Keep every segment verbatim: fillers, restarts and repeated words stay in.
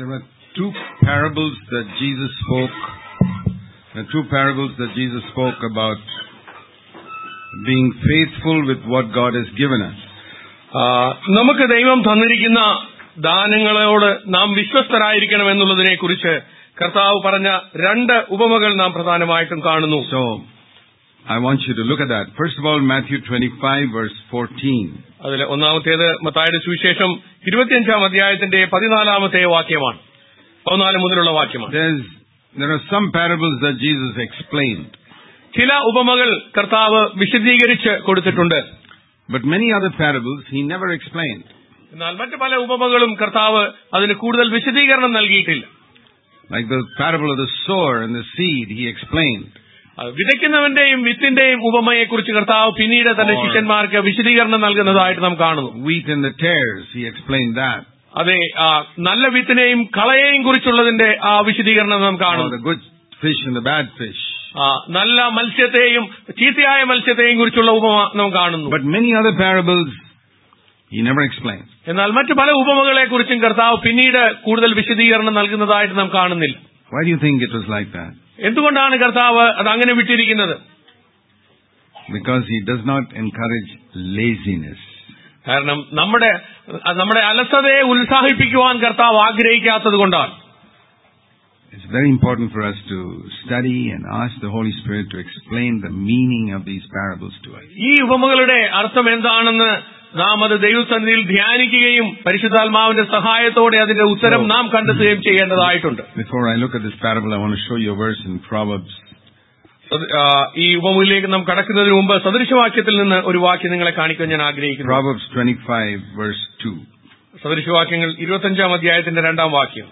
were two parables that Jesus spoke. The two parables that Jesus spoke about being faithful with what God has given us. നമുക്ക് ദൈവം തന്നിരിക്കുന്ന ദാനങ്ങളോട് നാം വിശ്വസ്തരായിരിക്കണം എന്നുള്ളതിനെ കുറിച്ച് കർത്താവ് പറഞ്ഞ രണ്ട് ഉപമകൾ നാം പ്രധാനമായിട്ടും കാണുന്നു. So I want you to look at that. First of all, Matthew twenty-five verse fourteen. അതിൽ ഒന്നാമത്തേത് മത്തായിയുടെ സുവിശേഷം ഇരുപത്തിയഞ്ചാം അധ്യായത്തിന്റെ പതിനാലാമത്തെ വാക്യമാണ്. പതിനാല് മുതലുള്ള വാക്യമാണ്. There's there are some parables that Jesus explained. ചില ഉപമകൾ കർത്താവ് വിശദീകരിച്ച് കൊടുത്തിട്ടുണ്ട്. But many other parables he never explained. എന്നാൽ മറ്റു പല ഉപമകളും കർത്താവ് അതിന് കൂടുതൽ വിശദീകരണം നൽകിയിട്ടില്ല. Like the parable of the sower and the seed, he explained. വിതയ്ക്കുന്നവന്റെയും വിത്തിന്റെയും ഉപമയെക്കുറിച്ച് കർത്താവ് പിന്നീട് തന്റെ ശിഷ്യന്മാർക്ക് വിശദീകരണം നൽകുന്നതായിട്ട് നാം കാണുന്നു. Wheat and the tares, he explained that. അതെ, നല്ല വിത്തിനെയും കളയെയും കുറിച്ചുള്ളതിന്റെ ആ വിശദീകരണം നാം കാണുന്നു. The good fish and the bad fish. നല്ല മത്സ്യത്തെയും ചീത്തയായ മത്സ്യത്തെയും കുറിച്ചുള്ള ഉപമ നാം കാണുന്നു. But many other parables he never explained. എന്നാൽ മറ്റു പല ഉപമകളെ കുറിച്ചും കർത്താവ് പിന്നീട് കൂടുതൽ വിശദീകരണം നൽകുന്നതായിട്ട് നാം കാണുന്നില്ല. Why do you think it was like that? എന്തുകൊണ്ടാണ് കർത്താവ് അത് അങ്ങനെ വിട്ടിരിക്കുന്നത്? Because he does not encourage laziness. കാരണം നമ്മുടെ നമ്മുടെ അലസതയെ ഉത്സാഹിപ്പിക്കുവാൻ കർത്താവ് ആഗ്രഹിക്കാത്തത് കൊണ്ടാണ്. It's very important for us to study and ask the Holy Spirit to explain the meaning of these parables to us. ഈ ഉപമകളുടെ അർത്ഥം എന്താണെന്ന് നാം അത് ദൈവസന്നിധിയിൽ ധ്യാനിക്കുകയും പരിശുദ്ധാത്മാവിന്റെ സഹായത്തോടെ അതിന്റെ ഉത്തരം നാം കണ്ടെത്തുകയും ചെയ്യേണ്ടതായിട്ടുണ്ട്. Before I look at this parable, I want to show you a verse in Proverbs. ഈ ഉപമയിലേക്ക് നാം കടക്കുന്നതിന് മുമ്പ് സദൃശവാക്യത്തിൽ നിന്ന് ഒരു വാക്യം നിങ്ങളെ കാണിക്കാൻ ഞാൻ ആഗ്രഹിക്കുന്നു. Proverbs twenty-five verse two. സദൃശവാക്യങ്ങൾ ഇരുപത്തിയഞ്ചാം അധ്യായത്തിന്റെ രണ്ടാം വാക്യം.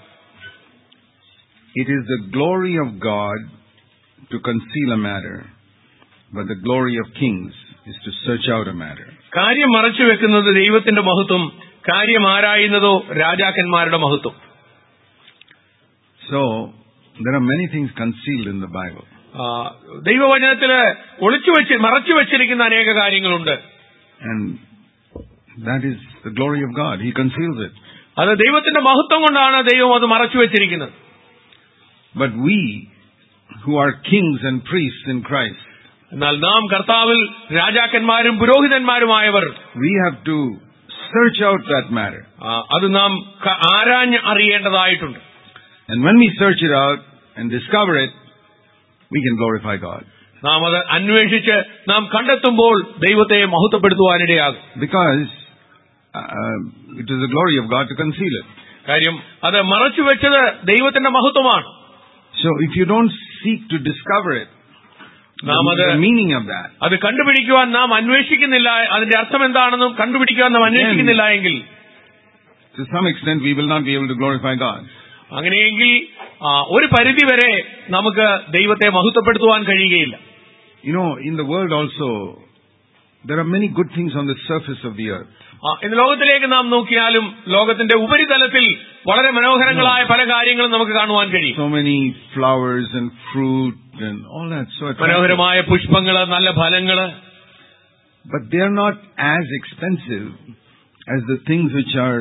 It is the glory of God to conceal a matter, but the glory of kings is to search out a matter. കാര്യം മറച്ചു വെക്കുന്നത് ദൈവത്തിന്റെ മഹത്വം, കാര്യം ആരായുന്നതോ രാജാക്കന്മാരുടെ മഹത്വം. So there are many things concealed in the Bible. ദൈവവചനത്തില് ഒളിച്ചു വെച്ച് മറച്ചു വെച്ചിരിക്കുന്ന അനേക കാര്യങ്ങളുണ്ട്. And that is the glory of God. He conceals it. അത് ദൈവത്തിന്റെ മഹത്വം കൊണ്ടാണ് ദൈവം അത് മറച്ചു വെച്ചിരിക്കുന്നത്. But we who are kings and priests in Christ, എന്നാൽ നാം കർത്താവിൽ രാജാക്കന്മാരും പുരോഹിതന്മാരുമായവർ, we have to search out that matter. അത് നാം ആരാഞ്ഞ് അറിയേണ്ടതായിട്ടുണ്ട്. And when we search it out and discover it, we can glorify God. നാം അത് അന്വേഷിച്ച് നാം കണ്ടെത്തുമ്പോൾ ദൈവത്തെ മഹത്വപ്പെടുത്തുവാനിടയാകും. Because uh, it is the glory of God to conceal it. കാര്യം അത് മറച്ചു വെച്ചത് ദൈവത്തിന്റെ മഹത്വമാണ്. So if you don't seek to discover it, the meaning of that, അത് കണ്ടുപിടിക്കുവാൻ നാം അന്വേഷിക്കുന്നില്ല, അതിന്റെ അർത്ഥം എന്താണെന്നും കണ്ടുപിടിക്കുവാൻ നാം അന്വേഷിക്കുന്നില്ല എങ്കിൽ, to some extent we will not be able to glorify God. അങ്ങനെയെങ്കിൽ ഒരു പരിധി വരെ നമുക്ക് ദൈവത്തെ മഹത്വപ്പെടുത്തുവാൻ കഴിയുകയില്ല. You know, in the world also there are many good things on the surface of the earth. ഇന്ന് ലോകത്തിലേക്ക് നാം നോക്കിയാലും ലോകത്തിന്റെ ഉപരിതലത്തിൽ വളരെ മനോഹരങ്ങളായ പല കാര്യങ്ങളും നമുക്ക് കാണുവാൻ കഴിയും. So many flowers and fruit and all that. So മനോഹരമായ പുഷ്പങ്ങള്, നല്ല ഫലങ്ങള്. But they are not as expensive as the things which are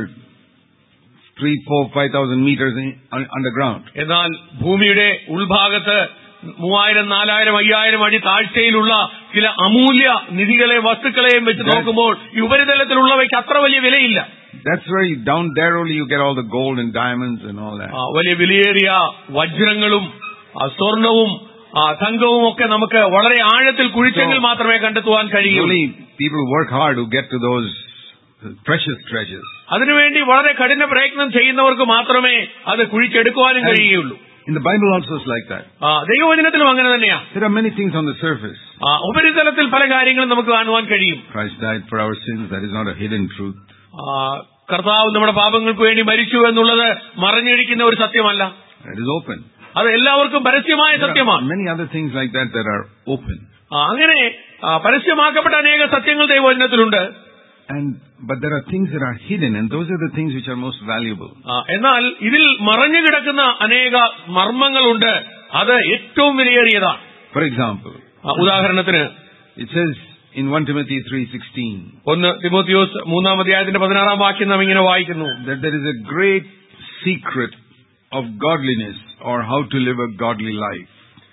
three, four, five thousand meters underground. എന്നാൽ ഭൂമിയുടെ ഉൾഭാഗത്ത് മൂവായിരം നാലായിരം അയ്യായിരം അടി താഴ്ചയിലുള്ള ചില അമൂല്യ നിധികളെ വസ്തുക്കളെയും വെച്ച് നോക്കുമ്പോൾ ഈ ഉപരിതലത്തിലുള്ളവയ്ക്ക് അത്ര വലിയ വിലയില്ല. That's where you, down there only you get all the gold and diamonds and all that. വലിയ വിലയേറിയ വജ്രങ്ങളും സ്വർണവും തങ്കവും ഒക്കെ നമുക്ക് വളരെ ആഴത്തിൽ കുഴിച്ചെങ്കിൽ മാത്രമേ കണ്ടെത്തുവാൻ കഴിയുള്ളൂ. Only people work hard to get to those precious treasures. അതിനുവേണ്ടി വളരെ കഠിന പ്രയത്നം ചെയ്യുന്നവർക്ക് മാത്രമേ അത് കുഴിച്ചെടുക്കുവാനും കഴിയുകയുള്ളൂ. In the Bible also is like that. ദൈവവചനത്തിലും അങ്ങനെ തന്നെയാണ്. There are many things on the surface. ഉപരിതലത്തിൽ പല കാര്യങ്ങളും നമുക്ക് കാണുവാൻ കഴിയും. Christ died for our sins. That is not a hidden truth. കർത്താവ് നമ്മുടെ പാപങ്ങൾക്ക് വേണ്ടി മരിച്ചു എന്നുള്ളത് മറഞ്ഞിരിക്കുന്ന ഒരു സത്യമല്ല. That is open. അത് എല്ലാവർക്കും പരസ്യമായ സത്യമാണ്. Many other things like that that are open. അങ്ങനെ പരസ്യമാക്കപ്പെട്ട അനേക സത്യങ്ങൾ ദൈവവചനത്തിലുണ്ട്. And but there are things that are hidden, and those are the things which are most valuable. എന്നാൽ ഇതിൽ മറഞ്ഞു കിടക്കുന്ന അനേക മർമ്മങ്ങളുണ്ട്, അത് ഏറ്റവും വിലയേറിയതാണ്. For example, ഉദാഹരണത്തിന് it says in First Timothy three sixteen, ഒന്ന് തിമോത്തിയോസ് മൂന്നാം അധ്യായത്തിന്റെ പതിനാറാം വാക്യം നാം ഇങ്ങനെ വായിക്കുന്നു, that there is a great secret of godliness or how to live a godly life.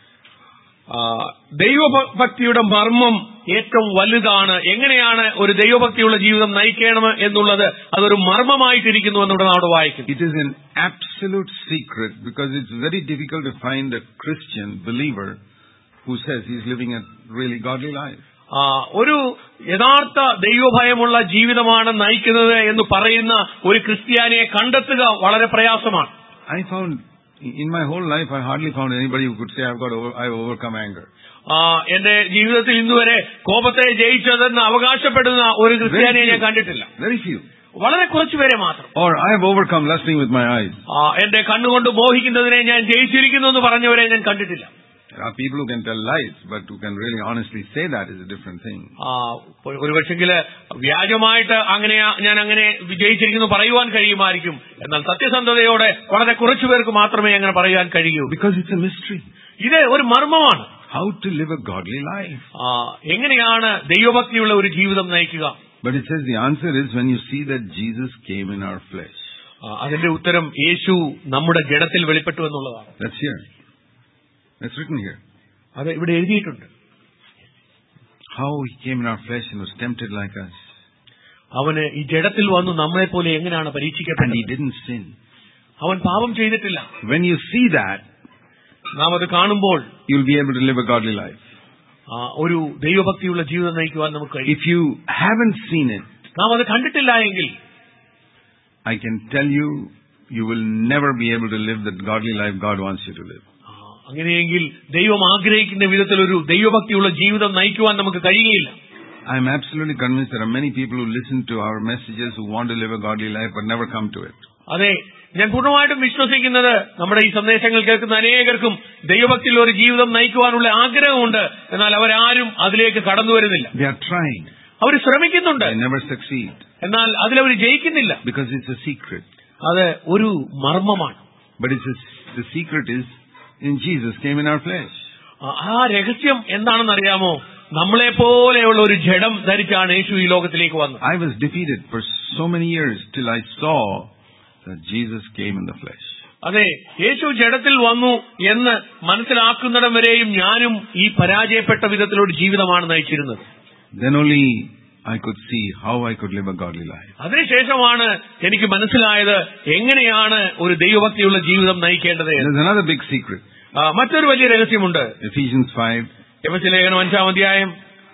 ദൈവഭക്തിയുടെ മർമ്മം ഏറ്റവും വലുതാണ്. എങ്ങനെയാണ് ഒരു ദൈവഭക്തിയുള്ള ജീവിതം നയിക്കണം എന്നുള്ളത് അതൊരു മർമ്മമായിട്ടിരിക്കുന്നു എന്നിവിടെ നാം വായിക്കുന്നു. It is an absolute secret because it's very difficult to find a Christian believer who says he's living a really godly life. ഒരു യഥാർത്ഥ ദൈവഭയമുള്ള ജീവിതമാണ് നയിക്കുന്നത് എന്ന് പറയുന്ന ഒരു ക്രിസ്ത്യാനിയെ കണ്ടെത്തുക വളരെ പ്രയാസമാണ്. I found in my whole life I hardly found anybody who could say I've got over, I've overcome anger. എന്റെ ജീവിതത്തിൽ ഇന്നുവരെ കോപത്തെ ജയിച്ചതെന്ന് അവകാശപ്പെടുന്ന ഒരു ക്രിസ്ത്യാനിയെ ഞാൻ കണ്ടിട്ടില്ല. Very few. വളരെ കുറച്ചുപേരെ മാത്രം. Or I have overcome lusting with my eyes. എന്റെ കണ്ണുകൊണ്ട് മോഹിക്കുന്നതിനെ ഞാൻ ജയിച്ചിരിക്കുന്നു എന്ന് പറഞ്ഞവരെ ഞാൻ കണ്ടിട്ടില്ല. There are people who can tell lies, but who can really honestly say that is a different thing. ഒരു പക്ഷെങ്കില് വ്യാജമായിട്ട് അങ്ങനെ ഞാൻ അങ്ങനെ വിജയിച്ചിരിക്കുന്നു പറയുവാൻ കഴിയുമായിരിക്കും. എന്നാൽ സത്യസന്ധതയോടെ വളരെ കുറച്ചു പേർക്ക് മാത്രമേ അങ്ങനെ പറയാൻ കഴിയൂ. Because it's a mystery. ഇത് ഒരു മർമ്മമാണ്. How to live a godly life. എങ്ങനെയാണ് ദൈവഭക്തിയുള്ള ഒരു ജീവിതം നയിക്കുക? But it says the answer is when you see that Jesus came in our flesh. അതിന്റെ ഉത്തരം യേശു നമ്മുടെ ജഡത്തിൽ വെളിപ്പെട്ടു എന്നുള്ളതാണ്. That's here. It's written here. അത് ഇവിടെ എഴുതിയിട്ടുണ്ട്. How he came in our flesh and was tempted like us. അവന് ഈ ജഡത്തിൽ വന്നു നമ്മളെ പോലെ എങ്ങനെയാണ് പരീക്ഷിക്കപ്പെട്ടത്? And he didn't sin. അവൻ പാപം ചെയ്തിട്ടില്ല. When you see that, നാം അത് കാണുമ്പോൾ you'll be able to live a godly life. ഒരു ദൈവഭക്തിയുള്ള ജീവിതം നയിക്കുവാൻ നമുക്ക് കഴിയും. If you haven't seen it, നാം അത് കണ്ടിട്ടില്ല എങ്കിൽ I can tell you, you will never be able to live the godly life God wants you to live. അങ്ങനെയെങ്കിൽ ദൈവം ആഗ്രഹിക്കുന്ന വിധത്തിൽ ഒരു ദൈവഭക്തിയുള്ള ജീവിതം നയിക്കുവാൻ നമുക്ക് കഴിയുകയില്ല. I am absolutely convinced there are many people who listen to our messages who want to live a godly life but never come to it. അതെ, ഞാൻ പൂർണ്ണമായിട്ടും വിശ്വസിക്കുന്നത് നമ്മുടെ ഈ സന്ദേശങ്ങൾ കേൾക്കുന്ന അനേകർക്കും ദൈവഭക്തിയുള്ള ഒരു ജീവിതം നയിക്കുവാനുള്ള ആഗ്രഹമുണ്ട്. എന്നാൽ അവരാരും അതിലേക്ക് കടന്നു വരുന്നില്ല. They are trying. അവർ ശ്രമിക്കുന്നുണ്ട്. They never succeed. എന്നാൽ അതിലവർ ജയിക്കുന്നില്ല. Because it's a secret. അത് ഒരു മർമ്മമാണ്. But it's a, the secret is in Jesus came in our flesh. ആ രഹസ്യം എന്താണെന്ന് അറിയാമോ? നമ്മളെ പോലെയുള്ള ഒരു ജഡം ധരിച്ചാണ് യേശു ഈ ലോകത്തിലേക്ക് വന്നത്. I was defeated for so many years till I saw that Jesus came in the flesh. അതെ, യേശു ജഡത്തിൽ വന്നു എന്ന് മനസ്സിലാക്കുന്നിടം വരെയും ഞാനും ഈ പരാജയപ്പെട്ട വിധത്തിലൊരു ജീവിതമാണ് നയിച്ചിരുന്നത്. Then only I could see how I could live a godly life. അതിനുശേഷമാണ് എനിക്ക് മനസ്സിലായത് എങ്ങനെയാണ് ഒരു ദൈവഭക്തിയുള്ള ജീവിതം നയിക്കേണ്ടത്. There's another big secret. മറ്റൊരു വലിയ രഹസ്യമുണ്ട്. Ephesians five. എഫെസ്യ ലേഖനം അഞ്ചാം അധ്യായം,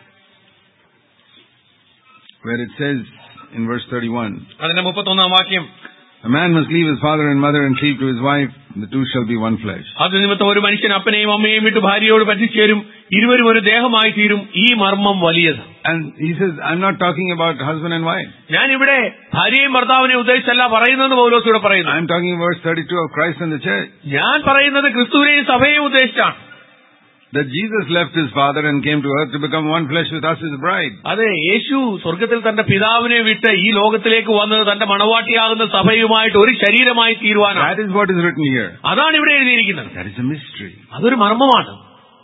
where it says in verse thirty-one. അതിന്റെ മുപ്പത്തൊന്നാം വാക്യം. A man must leave his father and mother and cleave to his wife, the two shall be one flesh. അത് നിമിത്തം ഒരു മനുഷ്യൻ അപ്പനെയും അമ്മയെയും വിട്ട് ഭാര്യയോട് പറ്റിച്ചേരും, ഇരുവരും ഒരു ദേഹമായി തീരും. ഈ മർമ്മം വലിയത്. And he says, I'm not talking about husband and wife. ഞാൻ ഇവിടെ ഭാര്യയും ഭർത്താവിനെ ഉദ്ദേശിച്ചല്ല പറയുന്നത് പൗലോസ് ഇവിടെ പറയുന്നു. I'm talking verse thirty-two of Christ and the church. ഞാൻ പറയുന്നത് ക്രിസ്തുവിനെയും സഭയെയും ഉദ്ദേശിച്ചാണ്. That Jesus left his father and came to earth to become one flesh with us his bride. അതെ, യേശു സ്വർഗത്തിൽ തന്റെ പിതാവിനെ വിട്ട് ഈ ലോകത്തിലേക്ക് വന്നത് തന്റെ മണവാട്ടിയാകുന്ന സഭയുമായിട്ട് ഒരു ശരീരമായി തീരുവാനാണ്. That is what is written here. അതാണ് ഇവിടെ എഴുതിയിരിക്കുന്നത്. That is a mystery. അതൊരു മർമ്മമാണ്.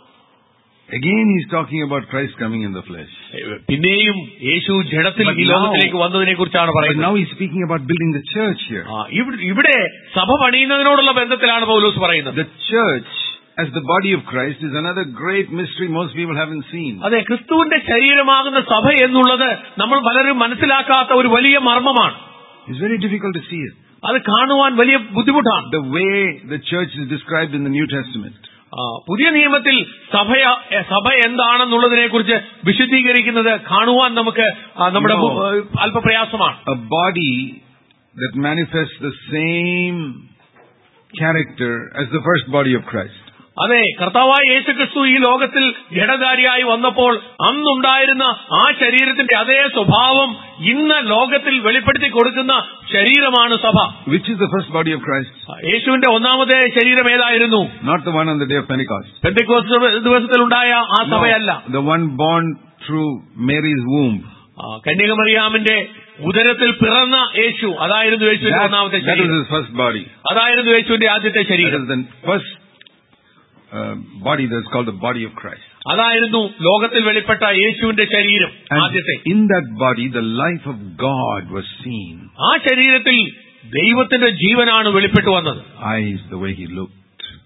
Again he is talking about Christ coming in the flesh. പിന്നെയും യേശു ജഡത്തിൽ ഈ ലോകത്തിലേക്ക് വന്നതിനെ കുറിച്ചാണ് പറയുന്നത്. But now he is speaking about building the church here. ഇവിടെ സഭ പണിയുന്നതിനോടുള്ള ബന്ധത്തിലാണ് പൗലോസ് പറയുന്നത്. The church as the body of Christ is another great mystery most people haven't seen. അതെ, ക്രിസ്തുവിന്റെ ശരീരമാകുന്ന സഭ എന്നുള്ളത് നമ്മൾ പലരും മനസ്സിലാക്കാത്ത ഒരു വലിയ മർമ്മമാണ്. It's very difficult to see it. അത് കാണുവാൻ വലിയ ബുദ്ധിമുട്ടാണ്. The way the church is described in the New Testament. പുതിയ നിയമത്തിൽ സഭ സഭ എന്താണെന്നുള്ളതിനെ കുറിച്ച് വിശദീകരിക്കുന്നത് കാണുവാൻ നമുക്ക് നമ്മുടെ അല്പപ്രയാസമാണ്. A body that manifests the same character as the first body of Christ. അതെ, കർത്താവായ യേശുക്രിസ്തു ഈ ലോകത്തിൽ ജഡധാരിയായി വന്നപ്പോൾ അന്നുണ്ടായിരുന്ന ആ ശരീരത്തിന്റെ അതേ സ്വഭാവം ഇന്ന് ലോകത്തിൽ വെളിപ്പെടുത്തി കൊടുക്കുന്ന ശരീരമാണ് സഭ. Which is the first body of Christ? യേശുവിന്റെ ഒന്നാമത്തെ ശരീരം ഏതായിരുന്നു? Not the one on the day of Pentecost. Pentecost ദിവസത്തിലുണ്ടായ ആ സഭയല്ല. No, the one born through Mary's womb. കന്യകമറിയാമിന്റെ ഉദരത്തിൽ പിറന്ന യേശു, അതായിരുന്നു യേശുവിന്റെ ഒന്നാമത്തെ ശരീരം. That was his first body. അതായിരുന്നു യേശുവിന്റെ ആദ്യത്തെ ശരീരം. That is the first uh, body that's called the body of Christ. അതായിരുന്നു ലോകത്തിൽ വെളിപ്പെട്ട യേശുവിന്റെ ശരീരം ആദ്യത്തെ. In that body the life of God was seen. ആ ശരീരത്തിൽ ദൈവത്തിന്റെ ജീവനാണ് വെളിപ്പെട്ടു വന്നത്. Eyes, the way he looked.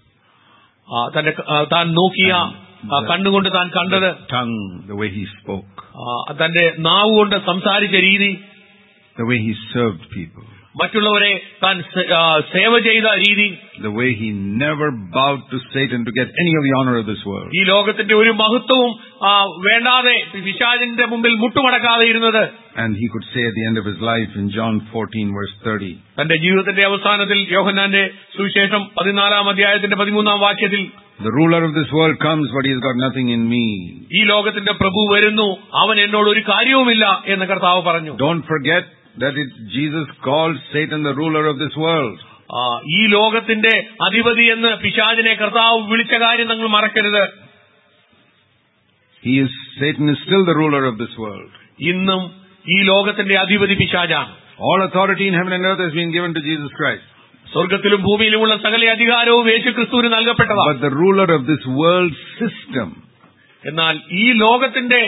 തന്റെ താൻ നോക്കിയ കണ്ണുകൊണ്ട് താൻ കണ്ടത്. Tongue, the way he spoke. തന്റെ നാവ് കൊണ്ട് സംസാരിച്ച രീതി. The way he served people. മറ്റുള്ളവരെ താൻ സേവ ചെയ്ത രീതി. The way he never bowed to Satan to get any of the honor of this world. ഈ ലോകത്തിന്റെ ഒരു മഹത്വവും വേണ്ടാതെ പിശാചിന്റെ മുമ്പിൽ മുട്ടുമടക്കാതെ ഇരുന്നത്. And he could say at the end of his life in John fourteen verse thirty. തന്റെ ജീവിതത്തിന്റെ അവസാനത്തിൽ യോഹന്നാന്റെ സുവിശേഷം പതിനാലാം അധ്യായത്തിന്റെ പതിമൂന്നാം വാക്യത്തിൽ, The ruler of this world comes, but he has got nothing in me. ഈ ലോകത്തിന്റെ പ്രഭു വരുന്നു, അവൻ എന്നോട് ഒരു കാര്യവുമില്ല എന്ന് കർത്താവ് പറഞ്ഞു. Don't forget that it's Jesus called Satan the ruler of this world. ഈ ലോകത്തിന്റെ അധിപതി എന്ന് പിശാചിനെ കർത്താവ് വിളിച്ച കാര്യം നിങ്ങൾ മറക്കരുത്. He is Satan is still the ruler of this world. ഇന്നും ഈ ലോകത്തിന്റെ അധിപതി പിശാചാണ്. All authority in heaven and earth has been given to Jesus Christ. സ്വർഗ്ഗത്തിലും ഭൂമിയിലുമുള്ള സകല അധികാരവും യേശുക്രിസ്തുവിന് നൽകപ്പെട്ടതാണ്. But the ruler of this world system, എന്നാൽ ഈ ലോകത്തിന്റെ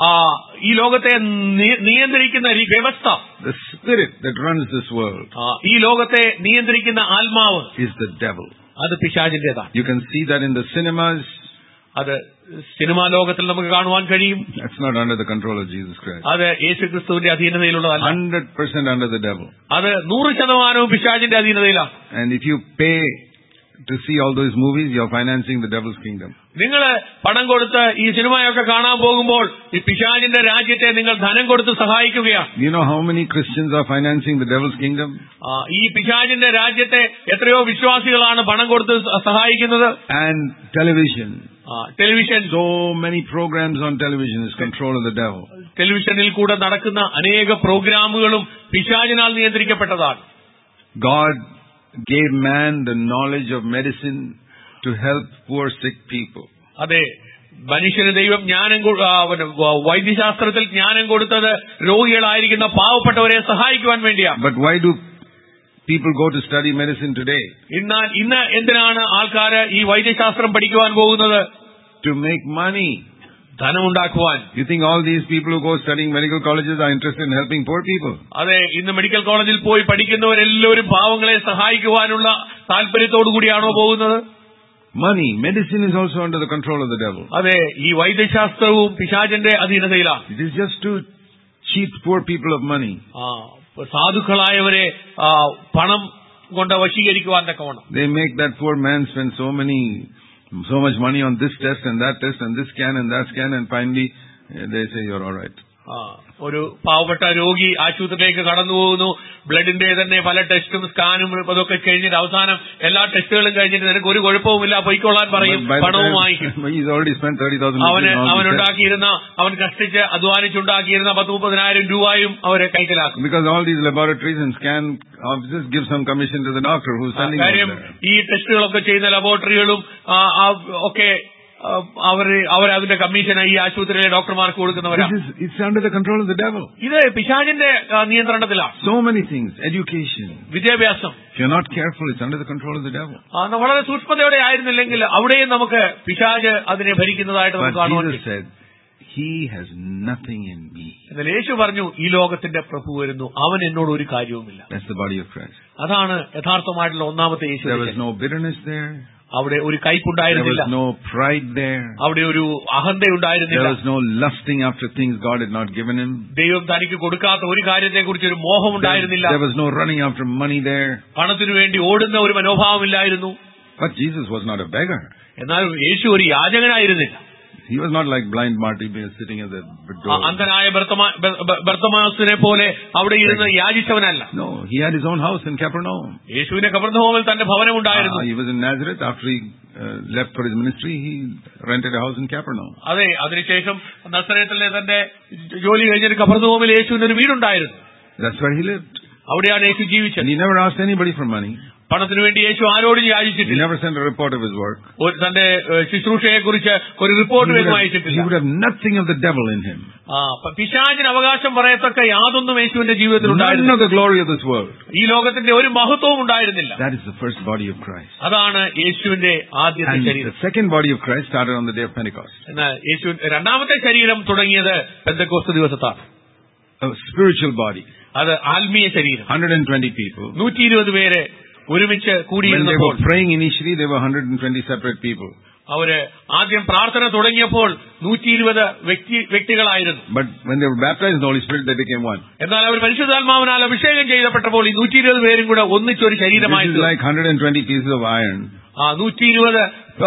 ഈ ലോകത്തെ നിയന്ത്രിക്കുന്ന വ്യവസ്ഥ, the spirit that runs this world, ഈ ലോകത്തെ നിയന്ത്രിക്കുന്ന ആത്മാവ്, is the devil. അത് പിശാചിന്റേതാണ്. You can see that in the cinemas. അത് സിനിമാ ലോകത്തിൽ നമുക്ക് കാണുവാൻ കഴിയും. That's not under the control of Jesus Christ. അത് യേശുക്രിസ്തുവിന്റെ അധീനതയിലുള്ളതല്ല. one hundred percent under the devil. അത് നൂറ് ശതമാനവും പിശാചിന്റെ അധീനതയിലാണ്. And if you pay to see all those movies, you're financing the devil's kingdom. നിങ്ങൾ പണം കൊടുത്ത് ഈ സിനിമയൊക്കെ കാണാൻ പോകുമ്പോൾ ഈ പിശാചിന്റെ രാജ്യത്തെ നിങ്ങൾ ധനം കൊടുത്ത് സഹായിക്കുകയാണ്. You know how many Christians are financing the devil's kingdom? ഈ പിശാചിന്റെ രാജ്യത്തെ എത്രയോ വിശ്വാസികളാണ് പണം കൊടുത്ത് സഹായിക്കുന്നത്. And television. Television, so many programs on television is control of the devil. ടെലിവിഷനിൽ കൂടെ നടക്കുന്ന അനേക പ്രോഗ്രാമുകളും പിശാചിനാൽ നിയന്ത്രിക്കപ്പെട്ടതാണ്. God gave man the knowledge of medicine to help poor sick people. അതെ, മനുഷ്യന് ദൈവം ജ്ഞാനം, വൈദ്യശാസ്ത്രത്തിൽ ജ്ഞാനം കൊടുത്തത് രോഗികളായിരിക്കുന്ന പാവപ്പെട്ടവരെ സഹായിക്കുവാൻ വേണ്ടിയാണ്. But why do people go to study medicine today? എന്നാൽ ഇന്ന് എന്തിനാണ് ആൾക്കാര് ഈ വൈദ്യശാസ്ത്രം പഠിക്കുവാൻ പോകുന്നത്? To make money. ധനമുണ്ടാക്കുവാൻ. You think all these people who go studying medical colleges are interested in helping poor people? അതെ, ഇന്ന് മെഡിക്കൽ കോളേജിൽ പോയി പഠിക്കുന്നവരെല്ലാവരും പാവങ്ങളെ സഹായിക്കുവാനുള്ള താല്പര്യത്തോടു കൂടിയാണോ പോകുന്നത്? Money, medicine is also under the control of the devil. അതെ, ഈ വൈദ്യശാസ്ത്രവും പിശാചിന്റെ അധീനതയിലാണ്. It is just to cheat poor people of money. സാധുക്കളായവരെ പണം കൊണ്ട് വശീകരിക്കുവാൻ തക്കവണ്ണം. They make that poor man spend so many so much money on this test and that test and this scan and that scan, and finally they say you're all right. ഒരു പാവപ്പെട്ട രോഗി ആശുപത്രിയിലേക്ക് കടന്നു പോകുന്നു, ബ്ലഡിന്റെ തന്നെ പല ടെസ്റ്റും സ്കാനും അതൊക്കെ കഴിഞ്ഞിട്ട് അവസാനം എല്ലാ ടെസ്റ്റുകളും കഴിഞ്ഞിട്ട് നിനക്ക് ഒരു കുഴപ്പവുമില്ല, പൊയ്ക്കൊള്ളാൻ പറയും, പണവും വാങ്ങിക്കും. അവന് അവനുണ്ടാക്കിയിരുന്ന അവൻ കഷ്ടിച്ച് അധ്വാനിച്ചുണ്ടാക്കിയിരുന്ന പത്ത് മുപ്പതിനായിരം രൂപയും അവരെ കൈക്കലാക്കും. Because all these laboratories and scan offices give some commission to the doctor who's sending them there. ഈ ടെസ്റ്റുകളൊക്കെ ചെയ്യുന്ന ലബോറട്ടറികളും ഒക്കെ അവർ അവരതിന്റെ കമ്മീഷൻ ഈ ആശുപത്രിയിലെ ഡോക്ടർമാർക്ക് കൊടുക്കുന്നവരാണ്. It's under the control of the devil. ഇത് പിശാചിന്റെ നിയന്ത്രണത്തിലാണ്. So many things, education, വിദ്യാഭ്യാസം. If you're not careful, it's under the control of the devil. വളരെ സൂക്ഷ്മതയോടെ ആയിരുന്നില്ലെങ്കിൽ അവിടെയും നമുക്ക് പിശാച് അതിനെ ഭരിക്കുന്നതായിട്ട് നമുക്ക് കാണുവാൻ കഴിയും. He has nothing in me. എന്നാൽ യേശു പറഞ്ഞു, ഈ ലോകത്തിന്റെ പ്രഭു വരുന്നു, അവൻ എന്നോട് ഒരു കാര്യവുമില്ല. That's the body of Christ. അതാണ് യഥാർത്ഥമായിട്ടുള്ള ഒന്നാമത്തെ യേശു. There was no bitterness there. അവിടെ ഒരു കൈപ്പുണ്ടായിരുന്നില്ല. There was no pride there. അവിടെ ഒരു അഹന്തയുണ്ടായിരുന്നില്ല. There was no lusting after things God had not given him. ദൈവം തനിക്ക് കൊടുക്കാത്ത ഒരു കാര്യത്തെക്കുറിച്ച് ഒരു മോഹം ഉണ്ടായിരുന്നില്ല. There was no running after money there. പണത്തിനു വേണ്ടി ഓടുന്ന ഒരു മനോഭാവമില്ലായിരുന്നു. But Jesus was not a beggar. എന്നാൽ യേശു ഒരു യാചകനായിരുന്നില്ല. He was not like blind Bartimaeus sitting at the door. അന്ധനായ ബർത്തമാസിനെ പോലെ അവിടെ ഇരുന്ന് യാചിച്ചവനല്ല. No, he had his own house in Capernaum. യേശുവിന് കപർന്നഹൂമിൽ തന്റെ ഭവനം ഉണ്ടായിരുന്നു. He was in Nazareth. After he uh, left for his ministry, he rented a house in Capernaum. അതെ, അതിനുശേഷം നസറേത്തിലെ തന്റെ ജോലി കഴിഞ്ഞിട്ട് കപർന്നഹൂമിൽ യേശുവിന് ഒരു വീടുണ്ടായിരുന്നു. That's where he lived. അവിടെയാണ് യേശു ജീവിച്ചത്. And he never asked anybody for money. പണത്തിന് വേണ്ടി യേശു ആരോടും യാചിച്ചിട്ടില്ല. He never sent a report of his work. തന്റെ ശുശ്രൂഷയെ കുറിച്ച് ഒരു റിപ്പോർട്ട് പോലും അയച്ചിട്ടില്ല. He would have nothing of the devil in him. പിശാചിന് അവകാശം പറയത്തക്ക യാതൊന്നും യേശുവിന്റെ ജീവിതത്തിൽ ഉണ്ടായിരുന്നില്ല. None of the glory of this world. ഈ ലോകത്തിന്റെ ഒരു മഹത്വവും ഉണ്ടായിരുന്നില്ല. That is the first body of Christ. അതാണ് യേശുവിന്റെ ആദ്യത്തെ ശരീരം. The second body of Christ started on the day of Pentecost. എന്നാൽ യേശു രണ്ടാമത്തെ ശരീരം തുടങ്ങിയത് പെന്തക്കോസ്ത് ദിവസത്താണ്. a spiritual body. അത് ആത്മീയ ശരീരം. one hundred twenty people. നൂറ്റി ഇരുപത് പേരെ ഒരുമിച്ച് കൂടിയിരുന്നപ്പോൾ, when they were praying initially, there were one hundred twenty separate people. അവര് ആദ്യം പ്രാർത്ഥന തുടങ്ങിയപ്പോൾ നൂറ്റി ഇരുപത് വ്യക്തി വ്യക്തികളായിരുന്നു. But when they were baptized in the Holy Spirit, they became one. എന്നാൽ അവർ പരിശുദ്ധാത്മാവിനാൽ അഭിഷേകം ചെയ്യപ്പെട്ടപ്പോൾ ഈ നൂറ്റി ഇരുപത് പേരും കൂടെ ഒന്നിച്ചൊരു ശരീരമായി. This is like one hundred twenty pieces of iron. ആ നൂറ്റി ഇരുപത്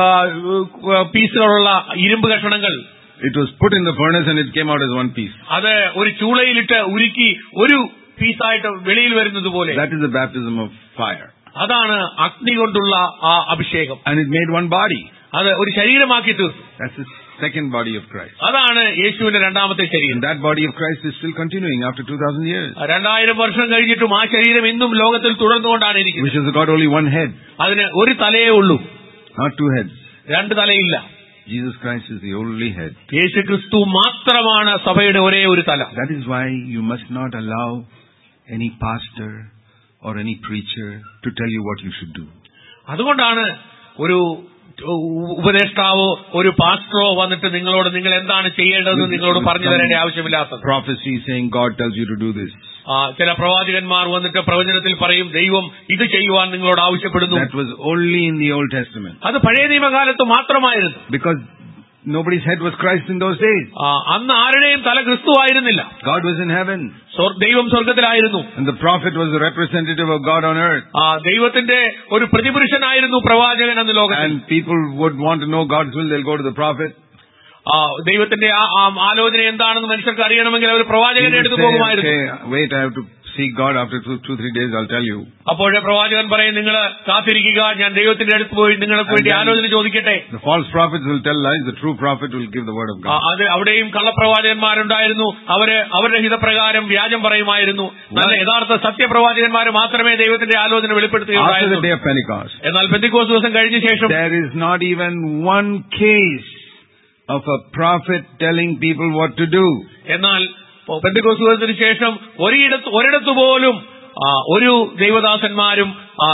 പീസുകളുള്ള ഇരുമ്പ് കഷണങ്ങൾ. It was put in the furnace and it came out as one piece. അത് ഒരു ചൂളയിലിട്ട് ഉരുക്കി ഒരു പീസായിട്ട് വെളിയിൽ വരുന്നത് പോലെ. That is the baptism of fire. അതാണ് അഗ്നി കൊണ്ടുള്ള ആ അഭിഷേകം. And it made one body. അത് ഒരു ശരീരമാക്കി തീർത്തു. That's the second body of Christ. അതാണ് യേശുവിന്റെ രണ്ടാമത്തെ ശരീരം. And that body of Christ is still continuing after two thousand years. രണ്ടായിരം വർഷം കഴിഞ്ഞിട്ടും ആ ശരീരം ഇന്നും ലോകത്തിൽ തുടർന്നുകൊണ്ടാണ് ഇരിക്കുന്നത്. Which has got only one head. അതിന് ഒരു തലയേ ഉള്ളൂ. Not two heads. രണ്ട് തലയില്ല. Jesus Christ is the only head. യേശു ക്രിസ്തു മാത്രമാണ് സഭയുടെ ഒരേ ഒരു തല. That is why you must not allow any pastor or any preacher to tell you what you should do. അതുകൊണ്ടാണ് ഒരു ഉപദേഷ്ടാവോ ഒരു പാസ്റ്ററോ വന്നിട്ട് നിങ്ങളോട് നിങ്ങൾ എന്താണ് ചെയ്യേണ്ടതെന്ന് നിങ്ങളോട് പറഞ്ഞു തരേണ്ട ആവശ്യമില്ലാത്തത്. Prophecy saying God tells you to do this. ചില പ്രവാചകന്മാർ വന്നിട്ട് പ്രവചനത്തിൽ പറയും ദൈവം ഇത് ചെയ്യുവാൻ നിങ്ങളോട് ആവശ്യപ്പെടുന്നു. That was only in the Old Testament. അത് പഴയ നിയമകാലത്ത് മാത്രമായിരുന്നു. Because nobody's head was Christ in those days. അന്ന് ആരുടെയും തല ക്രിസ്തു ആയിരുന്നില്ല. God was in heaven. ദൈവം സ്വർഗ്ഗത്തിലായിരുന്നു. And the prophet was the representative of God on earth. ദൈവത്തിന്റെ ഒരു പ്രതിപുരുഷനായിരുന്നു പ്രവാചകൻ അന്ന് ലോകത്തിൽ. And people would want to know God's will, they'll go to the prophet. ദൈവത്തിന്റെ ആലോചന എന്താണെന്ന് മനുഷ്യർക്ക് അറിയണമെങ്കിൽ അവർ പ്രവാചകനെ എടുത്തു പോകുമായിരുന്നു. Wait, I have to see God after two, two, three days, I'll tell you. അപ്പോഴേ പ്രവാചകൻ പറയും നിങ്ങൾ കാത്തിരിക്കുക, ഞാൻ ദൈവത്തിന്റെ അടുത്ത് പോയി നിങ്ങൾക്ക് വേണ്ടി ആലോചന ചോദിക്കട്ടെ. The false prophets will tell lies, the true prophet will give the word of God. അത് അവിടെയും കള്ളപ്രവാചകന്മാരുണ്ടായിരുന്നു. അവര് അവരുടെ ഹിതപ്രകാരം വ്യാജം പറയുമായിരുന്നു. നല്ല യഥാർത്ഥ സത്യപ്രവാചകന്മാർ മാത്രമേ ദൈവത്തിന്റെ ആലോചന വെളിപ്പെടുത്തുകയുള്ളായിരുന്നു. After the day of Pentecost, എന്നാൽ പെന്തിക്കോസ്ത് ദിവസം കഴിഞ്ഞ ശേഷം there is not even one case of a prophet telling people what to do. എന്നാൽ പെന്തിക്കോസ്ത് ദിവസത്തിന് ശേഷം ഒരിടത്ത് ഒരിടത്ത് പോലും ഒരു ദൈവദാസന്മാരും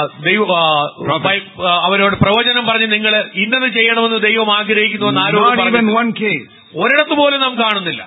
അവരോട് പ്രവചനം പറഞ്ഞ് നിങ്ങൾ ഇന്നത് ചെയ്യണമെന്ന് ദൈവം ആഗ്രഹിക്കുന്നുവെന്ന് ആരോടും ഒരിടത്ത് പോലും നാം കാണുന്നില്ല.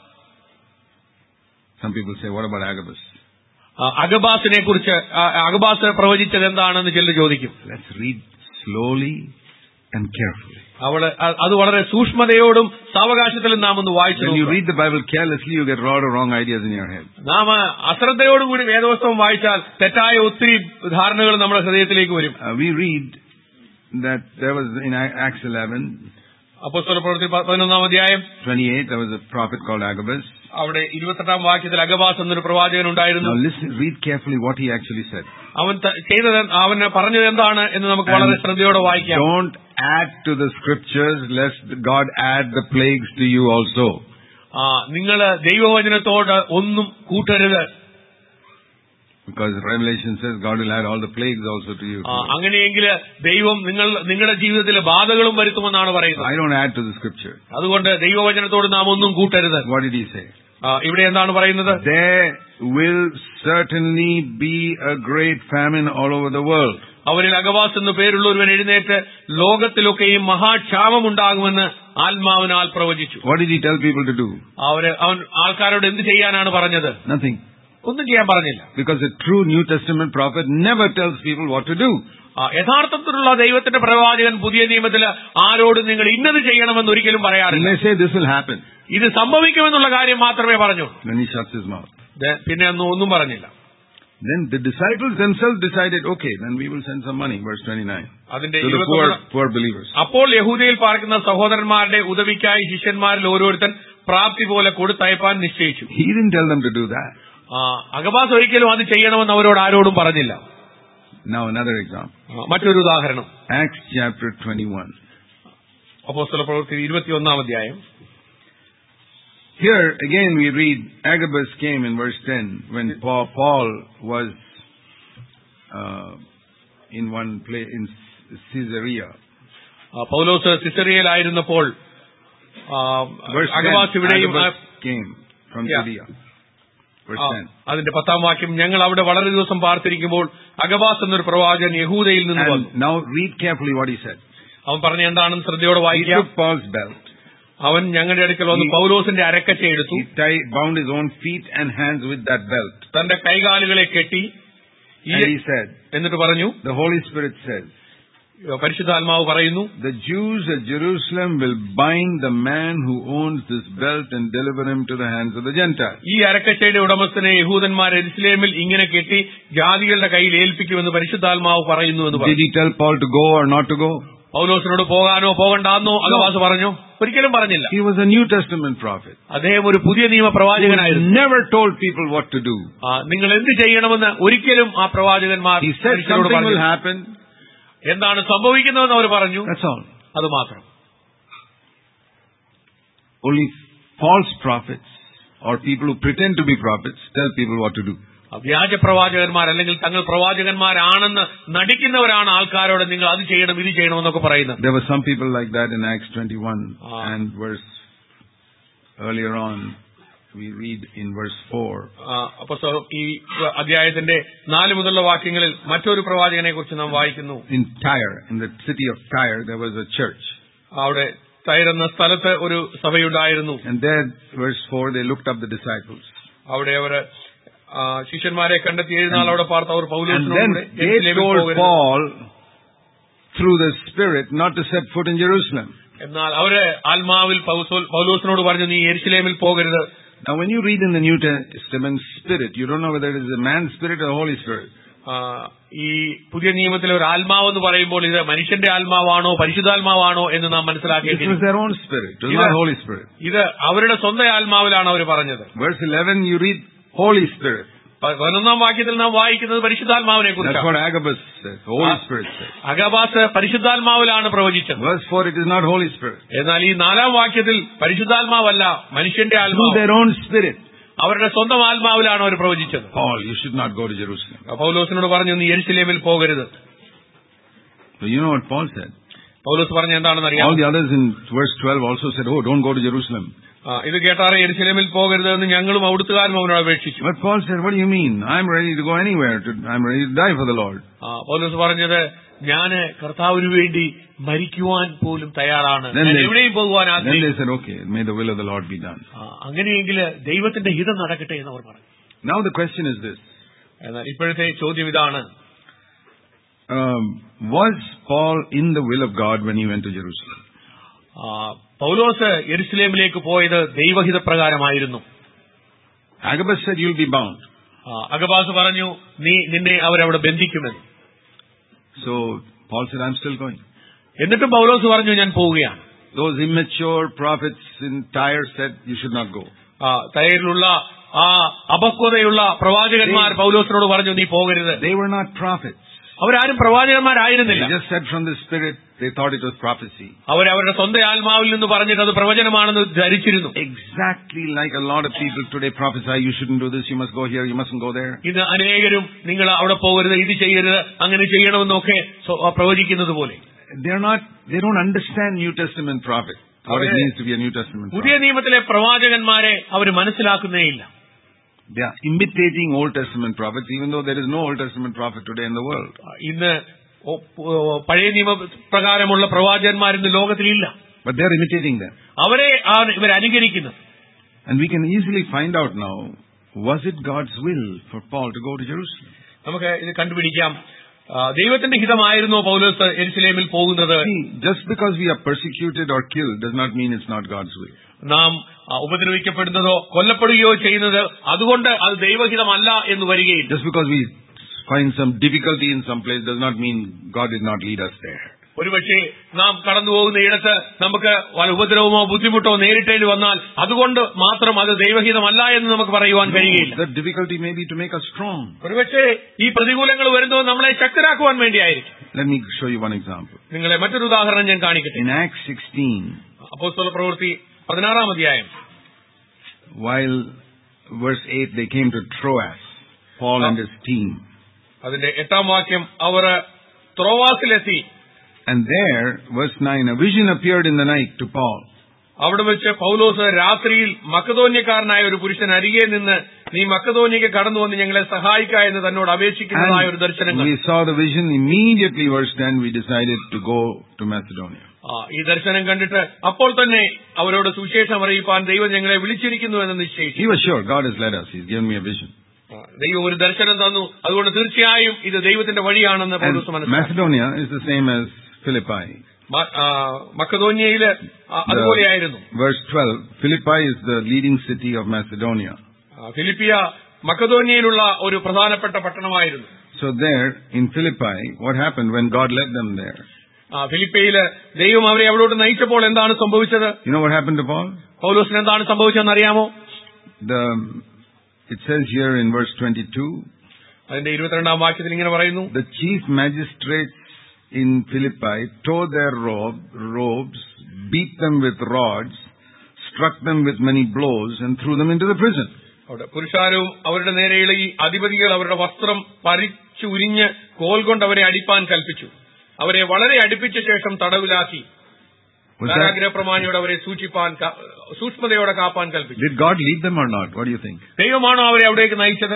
Some people say, what about Agabus? അഗബാസിനെ കുറിച്ച് അഗബാസ് പ്രവചിച്ചത് എന്താണെന്ന് ചിലർ ചോദിക്കും. Let's read slowly and carefully. അവള് അത് വളരെ സൂക്ഷ്മതയോടും സാവകാശത്തിലും നാം ഒന്ന് വായിച്ചു. When you read the Bible carelessly, you get a lot of wrong ideas in your head. നാം അശ്രദ്ധയോടുകൂടി വേദപുസ്തകം വായിച്ചാൽ തെറ്റായ ഒത്തിരി ധാരണകൾ നമ്മുടെ ഹൃദയത്തിലേക്ക് വരും. Uh, we read that there was in Acts eleven, അപ്പോസ്തല പ്രവൃത്തി പതിനൊന്നാം അധ്യായം twenty-eight, there was a prophet called Agabus. അവിടെ ഇരുപത്തെട്ടാം വാക്യത്തിൽ അഗബാസ് എന്നൊരു പ്രവാചകൻ ഉണ്ടായിരുന്നു. Now listen, read carefully what he actually said. അവൻ ചെയ്തത് അവന് പറഞ്ഞത് എന്താണ് എന്ന് നമുക്ക് വളരെ ശ്രദ്ധയോടെ വായിക്കാം. Don't add to the scriptures lest God add the plagues to you also. നിങ്ങൾ ദൈവവചനത്തോട് ഒന്നും കൂട്ടരുത്. Because Revelation says God will add all the plagues also to you. അങ്ങനെയെങ്കിൽ ദൈവം നിങ്ങൾ നിങ്ങളുടെ ജീവിതത്തിലെ ബാധകളും വരുത്തുമെന്നാണ് പറയുന്നത്. I don't add to the scripture. അതുകൊണ്ട് ദൈവവചനത്തോട് നാം ഒന്നും കൂട്ടരുത്. What did he say? ഇവിടെ എന്താണ് പറയുന്നത്? There will certainly be a great famine all over the world. അവരിൽ അഗബാസ് എന്ന് പേരുള്ള ഒരുവൻ എഴുന്നേറ്റ് ലോകത്തിലൊക്കെയും മഹാക്ഷാമം ഉണ്ടാകുമെന്ന് ആത്മാവിനാൽ പ്രവചിച്ചു. What did he tell people to do? അവര് അവൻ ആൾക്കാരോട് എന്ത് ചെയ്യാനാണ് പറഞ്ഞത്? Nothing. ഒന്നും ചെയ്യാൻ പറഞ്ഞില്ല. Because a true New Testament prophet never tells people what to do. യഥാർത്ഥത്തിലുള്ള ദൈവത്തിന്റെ പ്രവാചകൻ പുതിയ നിയമത്തിൽ ആരോടും നിങ്ങൾ ഇന്നത് ചെയ്യണമെന്ന് ഒരിക്കലും പറയാറില്ല. He may say this will happen. ഇത് സംഭവിക്കുമെന്നുള്ള കാര്യം മാത്രമേ പറഞ്ഞു. Then he shuts his mouth. പിന്നെ ഒന്നും ഒന്നും പറഞ്ഞില്ല. Then the disciples themselves decided, okay, then we will send some money. Verse twenty-nine. അതിന്റെ to the poor, poor believers. അപ്പോൾ യഹൂദയിൽ പാർക്കുന്ന സഹോദരന്മാരുടെ ഉദവിക്കായി ശിഷ്യന്മാരിൽ ഓരോരുത്തൻ പ്രാപ്തി പോലെ കൊടുത്തയപ്പാൻ നിശ്ചയിച്ചു. He didn't tell them to do that. Agabus ഒരിക്കലും അത് ചെയ്യണമെന്ന് അവരോട് ആരോടും പറഞ്ഞില്ല. Now another example. മറ്റൊരു ഉദാഹരണം. Acts chapter twenty-one. അപ്പോസ്തല പ്രവൃത്തി ഇരുപത്തിയൊന്നാം അധ്യായം. Here again we read Agabus came in verse ten when Paul, Paul was uh, in one place in Caesarea. Paulos സിസറിയയിലായിരുന്നപ്പോൾ അഗബാസ് ഇവിടെയും came from Judea. അതിന്റെ പത്താം വാക്യം, ഞങ്ങൾ അവിടെ വളരെ ദിവസം പാർത്തിരിക്കുമ്പോൾ അഗബാസ് എന്നൊരു പ്രവാചകൻ യഹൂദയിൽ നിന്ന് വന്നു. Now read carefully what he said. അവൻ പറഞ്ഞ എന്താണെന്ന് ശ്രദ്ധയോടെ വായിക്കാം. He took Paul's belt അവൻ ഞങ്ങളുടെ അടുക്കൽ വന്ന് പൗലോസിന്റെ അരക്കച്ച എടുത്തു. He tied, bound his own feet and hands with that belt. തന്റെ കൈകാലുകളെ കെട്ടി. And he said, എന്നിട്ട് പറഞ്ഞു, the Holy Spirit says, പരിശുദ്ധാത്മാവ് പറയുന്നു, the Jews at Jerusalem will bind the man who owns this belt and deliver him to the hands of the Gentiles. ഈ അരക്കച്ചയുടെ ഉടമസ്ഥനെ യഹൂദന്മാർ യെരുശലേമിൽ ഇങ്ങനെ കെട്ടി ജാതികളുടെ കയ്യിൽ ഏൽപ്പിക്കുമെന്ന് പരിശുദ്ധാത്മാവ് പറയുന്നു എന്ന് പറഞ്ഞു. Did he tell Paul to go or not to go? പൗലോസിനോട് പോകാനോ പോകണ്ടാന്നോ അഗബാസ് പറഞ്ഞു? ഒരിക്കലും പറഞ്ഞില്ല. He was a New Testament prophet. അദ്ദേഹം ഒരു പുതിയ നിയമ പ്രവാചകനായിരുന്നു. He never told people what to do. നിങ്ങൾ എന്ത് ചെയ്യണമെന്ന് ഒരിക്കലും ആ പ്രവാചകന്മാർ He said something will happen. എന്താണ് സംഭവിക്കുന്നതെന്ന് അവർ പറഞ്ഞു. That's all. അത് മാത്രം. Only false prophets or people who pretend to be prophets tell people what to do. വ്യാജ പ്രവാചകന്മാർ അല്ലെങ്കിൽ തങ്ങൾ പ്രവാചകന്മാരാണെന്ന് നടിക്കുന്നവരാണ് ആൾക്കാരോട് നിങ്ങൾ അത് ചെയ്യണം ഇത് ചെയ്യണമെന്നൊക്കെ പറയുന്നത്. There were some people like that in Acts twenty-one and verse earlier on we read in verse four. അപ്പോൾ ഈ അധ്യായത്തിന്റെ നാല് മുതലുള്ള വാക്യങ്ങളിൽ മറ്റൊരു പ്രവാചകനെ കുറിച്ച് നാം വായിക്കുന്നു. In Tyre, in the city of Tyre, there was a church. അവിടെ ടൈർ എന്ന സ്ഥലത്ത് ഒരു സഭയുണ്ടായിരുന്നു. And there, verse four, they looked up the disciples. അവിടെ അവർ ശിഷ്യന്മാരെ കണ്ടെത്തി എഴുന്നാൾ അവിടെ പാർത്ത അവർ പൗലോസിനോട് they told Paul through the Spirit not to set foot in Jerusalem. എന്നാൽ അവര് ആത്മാവിൽ പൗലോസിനോട് പറഞ്ഞു നീ യെരുശലേമിൽ പോകരുത്. Now when you read in the New Testament Spirit, you don't know whether it is a man's spirit or Holy Spirit. ഈ പുതിയ നിയമത്തിലെ ഒരു ആത്മാവെന്ന് പറയുമ്പോൾ ഇത് മനുഷ്യന്റെ ആത്മാവാണോ പരിശുദ്ധാത്മാവാണോ എന്ന് നാം മനസ്സിലാക്കിയിട്ടുണ്ട്. It was their own spirit, it was not Holy Spirit. ഇത് അവരുടെ സ്വന്തം ആത്മാവിലാണ് അവർ പറഞ്ഞത്. Verse eleven, you read Holy Spirit. പതിനൊന്നാം വാക്യത്തിൽ നാം വായിക്കുന്നത് പരിശുദ്ധാത്മാവിനെ കുറിച്ചാണ്. That's what Agabus says. Holy Spirit says. Agabus പരിശുദ്ധാത്മാവിലാണ് പ്രവചിച്ചത്. Verse four, it is not Holy Spirit. എന്നാൽ ഈ നാലാം വാക്യത്തിൽ പരിശുദ്ധാത്മാവല്ല മനുഷ്യന്റെ ആത്മാവ്. Through their own spirit. അവരുടെ സ്വന്തം ആത്മാവിലാണ് അവർ പ്രവചിച്ചത്. Paul, you should not go to Jerusalem. പൗലോസിനോട് പറഞ്ഞു നീ യെരുശലേമിൽ പോകരുത്. So you know what Paul said. പൗലോസ് പറഞ്ഞ എന്താണെന്ന് അറിയാം. All the others in verse twelve also said, oh, don't go to Jerusalem. ഇത് കേട്ടാറെ യെരുശലേമിൽ പോകരുത് എന്ന് ഞങ്ങളും അവിടുത്തുകാരും അവനോട് അപേക്ഷിച്ചു. But Paul said, what do you mean? I'm ready to go anywhere. To, I'm ready to die for the Lord. പൗലോസ് പറഞ്ഞത് ഞാൻ കർത്താവിന് വേണ്ടി മരിക്കുവാൻ പോലും തയ്യാറാണ്. എവിടെയും പോകുവാൻ ആഗ്രഹിക്കുന്നു. Then they said, okay, may the will of the Lord be done. അങ്ങനെയെങ്കിൽ ദൈവത്തിന്റെ ഹിതം നടക്കട്ടെ എന്ന് അവർ പറഞ്ഞു. Now the question is this. എന്നാൽ ഇപ്പോഴത്തെ ചോദ്യം ഇതാണ്. Um, was Paul in the will of God when he went to Jerusalem? Paulos യെരുശലേമിലേക്ക് പോയത് ദൈവഹിത പ്രകാരമായിരുന്നു. Agabus said, you'll be bound. Agabus പറഞ്ഞു നീ നിന്നെ അവരവിടെ ബന്ധിക്കുമെന്ന്. So Paul said, I'm still going. എന്നിട്ടും പൗലോസ് പറഞ്ഞു ഞാൻ പോവുകയാണ്. Those immature prophets in Tyre said, you should not go. തൈറിലുള്ള ആ അപക്വതയുള്ള പ്രവാചകന്മാർ പൗലോസിനോട് പറഞ്ഞു നീ പോകരുത്. They were not prophets. അവരാരും പ്രവാചകന്മാരായിരുന്നില്ല. They just said from the Spirit, they thought it was prophecy. അവരവരുടെ സ്വന്തം ആത്മാവിൽ നിന്ന് പറഞ്ഞിട്ട് അത് പ്രവചനമാണെന്ന് ധരിച്ചിരുന്നു. Exactly like a lot of people today prophesy, you shouldn't do this, you must go here, you mustn't go there. ഇത് അനേകരും നിങ്ങൾ അവിടെ പോകരുത്, ഇത് ചെയ്യരുത്, അങ്ങനെ ചെയ്യണമെന്നൊക്കെ പ്രവചിക്കുന്നത് പോലെ. They're not, they don't understand New Testament prophet. What it means to be a New Testament prophet. പുതിയ നിയമത്തിലെ പ്രവാചകന്മാരെ അവർ മനസ്സിലാക്കുന്നേയില്ല. They are imitating Old Testament prophets, even though there is no Old Testament prophet today in the world. ഇന്ന് പഴയ നിയമ പ്രകാരമുള്ള പ്രവാചകന്മാർ ഇന്ന് ലോകത്തിലില്ല. But they are imitating them. അവരെ ഇവർ അനുകരിക്കുന്നു. And we can easily find out now, was it God's will for Paul to go to Jerusalem? നമുക്ക് ഇത് കണ്ടുപിടിക്കാം. ദൈവത്തിന്റെ ഹിതമായിരുന്നോ പൗലോസ് യെരുശലേമിൽ പോകുന്നത്? Just because we are persecuted or killed does not mean it's not God's will. നാം ഉപദ്രവിക്കപ്പെടുന്നതോ കൊല്ലപ്പെടുകയോ ചെയ്യുന്നത് അതുകൊണ്ട് അത് ദൈവഹിതമല്ല എന്ന് വരികയില്ല. Just because we find some difficulty in some place does not mean God did not lead us there. ഒരുപക്ഷെ നാം കടന്നു പോകുന്ന ഇടത്ത് നമുക്ക് ഉപദ്രവമോ ബുദ്ധിമുട്ടോ നേരിട്ടേണ്ടി വന്നാൽ അതുകൊണ്ട് മാത്രം അത് ദൈവഹിതമല്ല എന്ന് നമുക്ക് പറയുവാൻ കഴിയില്ല. The difficulty may be to make us strong. ഒരുപക്ഷെ ഈ പ്രതികൂലങ്ങൾ വരുന്നത് നമ്മളെ ശക്തരാക്കുവാൻ വേണ്ടിയായിരിക്കും. Let me show you one example. നിങ്ങളെ മറ്റൊരു ഉദാഹരണം ഞാൻ കാണിക്കട്ടെ. In Acts sixteen, അപ്പോസ്തല പ്രവൃത്തി പതിനാറാം അധ്യായം, while verse eight they came to Troas, Paul and his team. അതിന്റെ എട്ടാം വാക്യം അവർ ത്രോവാസിലെത്തി. And there, verse nine, a vision appeared in the night to Paul. അവിടെ വെച്ച് പൗലോസ് രാത്രിയിൽ മക്കതോന്യക്കാരനായ ഒരു പുരുഷൻ അരികെ നിന്ന് നീ മക്കതോന്യക്ക് കടന്നു വന്ന് ഞങ്ങളെ സഹായിക്ക എന്ന് തന്നോട് അപേക്ഷിക്കുന്നതായ ഒരു ദർശനം. We saw the vision immediately. Verse ten, we decided to go to Macedonia. ഈ ദർശനം കണ്ടിട്ട് അപ്പോൾ തന്നെ അവരോട് സുവിശേഷം അറിയിപ്പാൻ ദൈവം ഞങ്ങളെ വിളിച്ചിരിക്കുന്നു എന്ന് നിശ്ചയിച്ചു. He was sure God has led us. He's given me a vision. ദൈവം ഒരു ദർശനം തന്നു, അതുകൊണ്ട് തീർച്ചയായും ഇത് ദൈവത്തിന്റെ വഴിയാണെന്ന് പൗലോസ് മനസ്സിലാക്കി. Macedonia is the same as Philippi. മക്കതോന്യയില് അതുപോലെയായിരുന്നു. Verse twelve, Philippi is the leading city of Macedonia. ഫിലിപ്പിയ മക്കതോന്യയിലുള്ള ഒരു പ്രധാനപ്പെട്ട പട്ടണമായിരുന്നു. So there in Philippi, what happened when God led them there? ഫിലിപ്പിയില് ദൈവം അവരെ അവിടോട്ട് നയിച്ചപ്പോൾ എന്താണ് സംഭവിച്ചത്? You know what happened to Paul? പൗലോസിന് എന്താണ് സംഭവിച്ചതെന്ന് അറിയാമോ? The it says here in verse twenty-two. അതിന്റെ ഇരുപത്തിരണ്ടാം വാക്യത്തിൽ ഇങ്ങനെ പറയുന്നു, The chief magistrates in Philippi tore their robe, robes, beat them with rods, struck them with many blows, and threw them into the prison. അവിടെ പുരുഷാരവും അവരുടെ നേരെയുള്ള ഈ അധിപതികൾ അവരുടെ വസ്ത്രം പരിച്ചു ഉരിഞ്ഞ് കോൽ കൊണ്ട് അവരെ അടിപ്പാൻ കൽപ്പിച്ചു. അവരെ വളരെ അടുപ്പിച്ച ശേഷം തടവിലാക്കി കാരാഗ്രഹ പ്രമാണിയോട് അവരെ സൂക്ഷിപ്പാൻ സൂക്ഷ്മതയോടെ കാപ്പാൻ കൽപ്പിച്ചു. Did God lead them or not? What do you think? ദൈവമാണോ അവരെ അവിടേക്ക് നയിച്ചത്?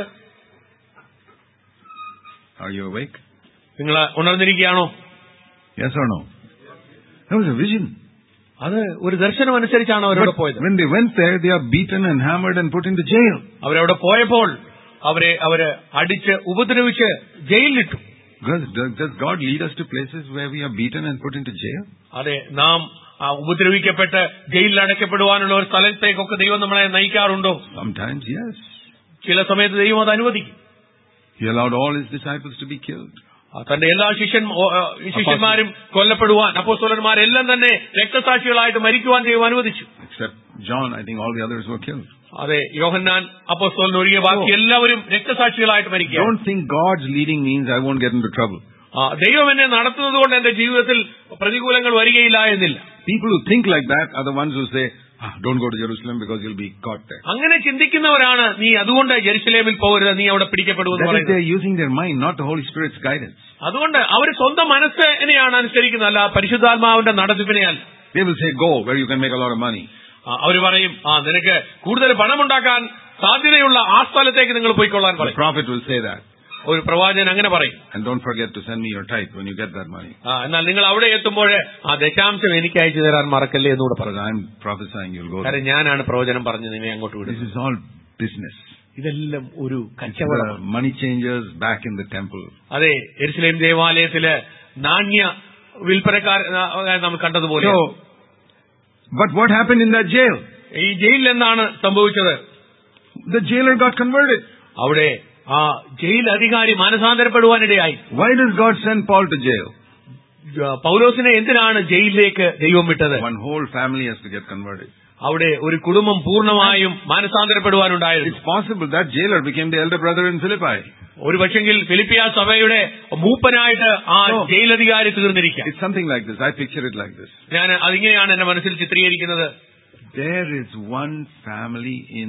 Are you awake? നിങ്ങൾ ഉണർന്നിരിക്കുകയാണോ? Yes or no? That was a vision. അത് ഒരു ദർശനം അനുസരിച്ചാണ് അവരവിടെ പോയത്. When they went there, they are beaten and hammered and put into jail. അവരവിടെ പോയപ്പോൾ അവരെ അവര് അടിച്ച് ഉപദ്രവിച്ച് ജയിലിലിട്ടു. Does God lead us to places where we are beaten and put into jail? അതെ, നാം ഉപദ്രവിക്കപ്പെട്ട് ജയിലിൽ അടയ്ക്കപ്പെടുവാനുള്ള ഒരു സ്ഥലത്തേക്കൊക്കെ ദൈവം നമ്മളെ നയിക്കാറുണ്ടോ? Sometimes, yes. ചില സമയത്ത് ദൈവം അത് അനുവദിക്കും. He allowed all his disciples to be killed. തന്റെ എല്ലാ ശിഷ്യൻ ശിഷ്യന്മാരും കൊല്ലപ്പെടുവാൻ, അപ്പോസ്തലന്മാരെല്ലാം തന്നെ രക്തസാക്ഷികളായിട്ട് മരിക്കുവാൻ ദൈവം അനുവദിച്ചു. Except John, I think all the others were killed. അതെ, യോഹന്നാൻ അപ്പോസ്തലൻ ഒഴികെ ബാക്കി എല്ലാവരും രക്തസാക്ഷികളായിട്ട് മരിക്കുക. Don't think God's leading means I won't get into trouble. ദൈവം എന്നെ നടത്തുന്നത് കൊണ്ട് എന്റെ ജീവിതത്തിൽ പ്രതികൂലങ്ങൾ വരികയില്ല എന്നില്ല. People who think like that are the ones who say, ah, don't go to Jerusalem because you'll be caught there. അങ്ങനെ ചിന്തിക്കുന്നവരാണ് നീ അതുകൊണ്ട് ജെറുസലേമിൽ പോകരുത്, നീ അവിടെ പിടിക്കപ്പെടുമെന്ന് പറയുന്നത്. They are using their mind, not the Holy Spirit's guidance. അതുകൊണ്ട് അവർ സ്വന്തം മനസ്സിനെയാണ് അനുസരിക്കുന്നത്, അല്ല പരിശുദ്ധാത്മാവിന്റെ നടത്തിപ്പിനെയല്ല. They will say, go where you can make a lot of money. അവർ പറയും, ആ നിനക്ക് കൂടുതൽ പണമുണ്ടാക്കാൻ സാധ്യതയുള്ള ആ സ്ഥലത്തേക്ക് നിങ്ങൾ പോയിക്കൊള്ളാൻ പറയും. The prophet will say that. ഒരു പ്രവാചകൻ അങ്ങനെ പറയും. And don't forget to send me your tithe when you get that money. എന്നാൽ നിങ്ങൾ അവിടെ എത്തുമ്പോൾ ആ ദശാംശം എനിക്ക് അയച്ചു തരാൻ മറക്കല്ലേ എന്നൂടെ പറഞ്ഞു. I'm prophesying you'll go. കാരണം ഞാനാണ് പ്രവചനം പറഞ്ഞ് നിന്നെ അങ്ങോട്ട് വിടും. This is all business. ഇതെല്ലാം ഒരു കച്ചവടം. Money changers back in the temple. അതെ, യെരുശലേം ദേവാലയത്തില് നാണ്യ വിൽപ്പനക്കാർ നമ്മൾ കണ്ടതുപോലെ. So, but what happened in that jail? ഈ ജയിലിൽ എന്താണ് സംഭവിച്ചത്? The jailer got converted. അവിടെ ആ ജയിൽ അധികാരി മാനസാന്തരപ്പെടുവാനിടയായി. Why does God send Paul to jail? പൗലോസിനെ എന്തിനാണ് ജയിലിലേക്ക് ദൈവം വിട്ടത്? One whole family has to get converted. അവിടെ ഒരു കുടുംബം പൂർണ്ണമായും മാനസാന്തരപ്പെടുവാനുണ്ടായിരുന്നു. It's possible that jailer became the elder brother in Philippi. ഒരു പക്ഷെങ്കിൽ ഫിലിപ്പിയ സഭയുടെ മൂപ്പനായിട്ട് ആ ജയിലധികാരി തീർന്നിരിക്കാം. It's something like this. I picture it like this. ഞാൻ അതിങ്ങനെയാണ് എന്റെ മനസ്സിൽ ചിത്രീകരിക്കുന്നത്. There is one family in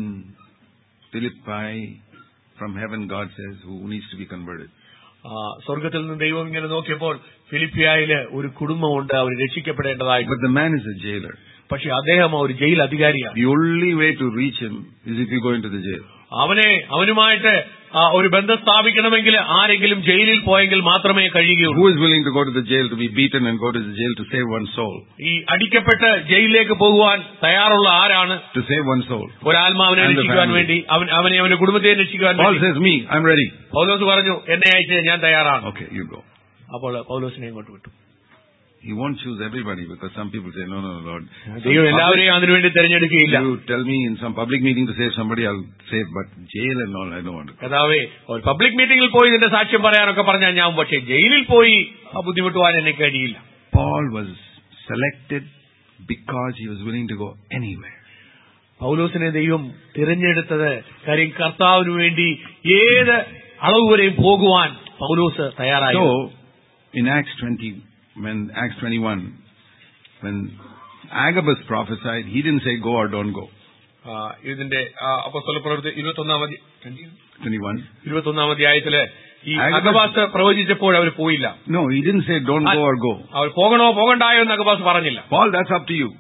Philippi from heaven, God says, who needs to be converted. സ്വർഗത്തിൽ നിന്ന് ദൈവം ഇങ്ങനെ നോക്കിയപ്പോൾ ഫിലിപ്പിയായില് ഒരു കുടുംബമുണ്ട്, അവർ രക്ഷിക്കപ്പെടേണ്ടതായിട്ട്. But the man is a jailer. പക്ഷെ അദ്ദേഹം ഒരു ജയിൽ അധികാരിയാണ്. The only way to reach him is if you go into the jail. അവനെ അവനുമായിട്ട് ഒരു ബന്ധം സ്ഥാപിക്കണമെങ്കിൽ ആരെങ്കിലും ജയിലിൽ പോയെങ്കിൽ മാത്രമേ കഴിയുകയുള്ളൂ. Who is willing to go to the jail to be beaten and go to the jail to save one soul? ഈ അടിക്കപ്പെട്ട് ജയിലിലേക്ക് പോകുവാൻ തയ്യാറുള്ള ആരാണ്? To save one soul. ഒരാത്മാവിനെ രക്ഷിക്കുവാൻ വേണ്ടി, അവൻ അവനെ അവന്റെ കുടുംബത്തെ രക്ഷിക്കുവാൻ Paul വേണ്ടി. says, me, I'm ready. പൗലോസ് പറഞ്ഞു, എന്നെ അയച്ച് ഞാൻ തയ്യാറാണ്. Okay, you go. അപ്പോൾ പൗലോസിനെ ഇങ്ങോട്ട് വിട്ടു. He won't choose everybody because some people say, no, no, Lord. ദൈവം എല്ലാവരെയും അതിനുവേണ്ടി തെരഞ്ഞെടുക്കുകയില്ല. You tell me in some public meeting to save somebody, I'll save, but jail and all, I don't want to. കഥാവേ, ഒരു public മീറ്റിംഗിൽ പോയി ഇതിന്റെ സാക്ഷ്യം പറയാനൊക്കെ പറഞ്ഞാൽ ഞാൻ, പക്ഷേ ജയിലിൽ പോയി ബുദ്ധിമുട്ടുവാൻ എനിക്ക് കഴിയില്ല. Paul was selected because he was willing to go anywhere. പൗലോസിനെ ദൈവം തിരഞ്ഞെടുത്തത് കാര്യം കർത്താവിന് വേണ്ടി ഏത് അളവ് വരെയും പോകുവാൻ പൗലോസ് തയ്യാറായി. So, in Acts twenty, when Acts twenty-one, when Agabus prophesied, he didn't say go or don't go. ഇതിന്റെ അപ്പോസ്തലപ്രവൃത്തി ഇരുപത്തൊന്നാം twenty-one ഇരുപത്തൊന്നാം അധ്യായത്തില് ഈ അഗബാസ് പ്രവചിച്ചപ്പോൾ അവർ പോയില്ല. No, he didn't say don't go or go. അവർ പോകണോ പോകണ്ടായോ എന്ന് അഗബാസ് പറഞ്ഞില്ല. Paul, that's up to you.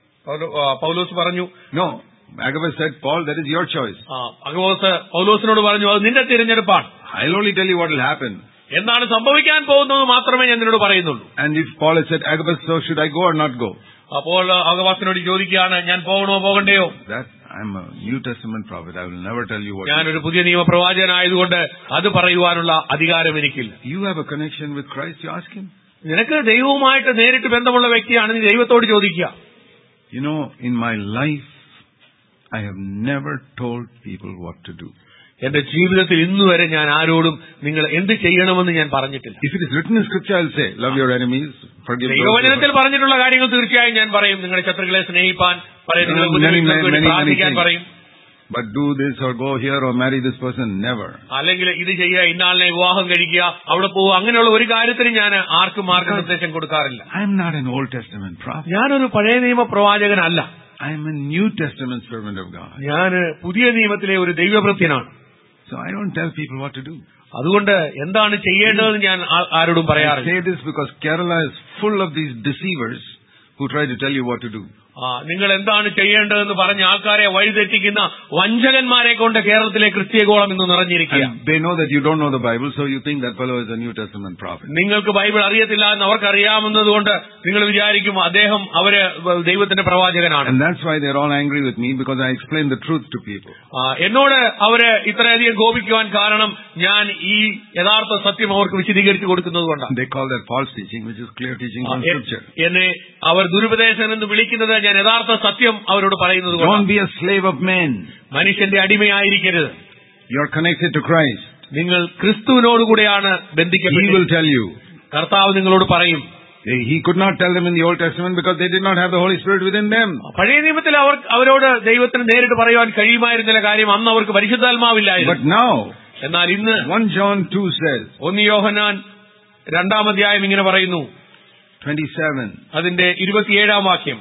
പൗലോസ് പറഞ്ഞു, no. Agabus said, Paul, that is your choice. Agabus പൗലോസിനോട് പറഞ്ഞു, അത് നിന്റെ തിരഞ്ഞെടുപ്പാണ്. I'll only tell you what will happen. എന്താണ് സംഭവിക്കാൻ പോകുന്നത് മാത്രമേ ഞാൻ നിന്നോട് പറയുന്നുള്ളൂ. And if Paul had said, Agabus, so should I go or not go? അപ്പോൾ അഗബാസിനോട് ചോദിക്കുകയാണ്, ഞാൻ പോകണോ പോകണ്ടയോ? That I'm a New Testament prophet. I will never tell you what. ഞാനൊരു പുതിയ നിയമ പ്രവാചകനായതുകൊണ്ട് അത് പറയുവാനുള്ള അധികാരം എനിക്കില്ല. You have a connection with Christ, you ask him. നിനക്ക് ദൈവവുമായിട്ട് നേരിട്ട് ബന്ധമുള്ള വ്യക്തിയാണ്, നീ ദൈവത്തോട് ചോദിക്കുക. You know, in my life, I have never told people what to do. എന്റെ ജീവിതത്തിൽ ഇന്നുവരെ ഞാൻ ആരോടും നിങ്ങൾ എന്ത് ചെയ്യണമെന്ന് ഞാൻ പറഞ്ഞിട്ടില്ല. If it is written in Scripture, I'll say, love your enemies, forgive those. ദൈവവചനത്തിൽ പറഞ്ഞിട്ടുള്ള കാര്യങ്ങൾ തീർച്ചയായും ഞാൻ പറയും. നിങ്ങളുടെ ശത്രുക്കളെ സ്നേഹിപ്പാൻ പറയും, പ്രാർത്ഥിക്കാൻ പറയും. But do this or go here or marry this person, never. അല്ലെങ്കിൽ ഇത് ചെയ്യുക, ഇന്നാളിനെ വിവാഹം കഴിക്കുക, അവിടെ പോവുക, അങ്ങനെയുള്ള ഒരു കാര്യത്തിനും ഞാൻ ആർക്കും മാർഗനിർദ്ദേശം കൊടുക്കാറില്ല. I am not an Old Testament prophet. ഞാനൊരു പഴയ നിയമ പ്രവാചകനല്ല. I am a New Testament servant of God. ഞാൻ പുതിയ നിയമത്തിലെ ഒരു ദൈവഭൃത്യനാണ്. So I don't tell people what to do. അതുകൊണ്ട് എന്താണ് ചെയ്യേണ്ടതെന്ന് ഞാൻ ആരോടും പറയാറില്ല. I say this because Kerala is full of these deceivers who try to tell you what to do. ആ നിങ്ങൾ എന്താണ് ചെയ്യേണ്ടതെന്ന് പറഞ്ഞ ആൾക്കാരെ വഴിതെറ്റിക്കുന്ന വഞ്ചകന്മാരെ കൊണ്ട് കേരളത്തിലെ ക്രിസ്ത്യഗോളം ഇന്ന് നിറഞ്ഞിരിക്കുക. They know that you don't know the Bible, so you think that fellow is a New Testament prophet. നിങ്ങൾക്ക് ബൈബിൾ അറിയത്തില്ല എന്ന് അവർക്ക് അറിയാവുന്നതുകൊണ്ട് നിങ്ങൾ വിചാരിക്കും അദ്ദേഹം അവര് ദൈവത്തിന്റെ പ്രവാചകനാണ്. And that's why they're all angry with me, because I explain the truth to people. എന്നോട് അവര് ഇത്രയധികം കോപിക്കുവാൻ കാരണം ഞാൻ ഈ യഥാർത്ഥ സത്യം അവർക്ക് വിശദീകരിച്ചു കൊടുക്കുന്നത് കൊണ്ടാണ്. They call that false teaching, which is clear teaching from Scripture. എന്നെ അവർ ദുരുപദേശം എന്ന് വിളിക്കുന്നത് ഞാൻ യഥാർത്ഥ സത്യം അവരോട് പറയുന്നത് കൊണ്ടാണ്. Don't be a slave of men. മനുഷ്യന്റെ അടിമയായിരിക്കരുത്. You are connected to Christ. നിങ്ങൾ ക്രിസ്തുവിനോടുകൂടെയാണ് ബന്ധിക്കപ്പെട്ടത്. He will tell you. കർത്താവ് നിങ്ങളോട് പറയും. He could not tell them in the Old Testament because they did not have the Holy Spirit within them. പഴയ നിയമത്തിൽ അവർ അവരോട് ദൈവത്തിന് നേരിട്ട് പറയുവാൻ കഴിയുമായിരുന്നില്ല, കാര്യം അന്ന് അവർക്ക് പരിശുദ്ധാത്മാവില്ലായിരുന്നു. But now, എന്നാൽ ഇന്ന് First John two says, ഒന്ന് യോഹന്നാൻ രണ്ടാം അധ്യായം ഇങ്ങനെ പറയുന്നു, twenty-seven. അതിന്റെ ഇരുപത്തിയേഴാം വാക്യം,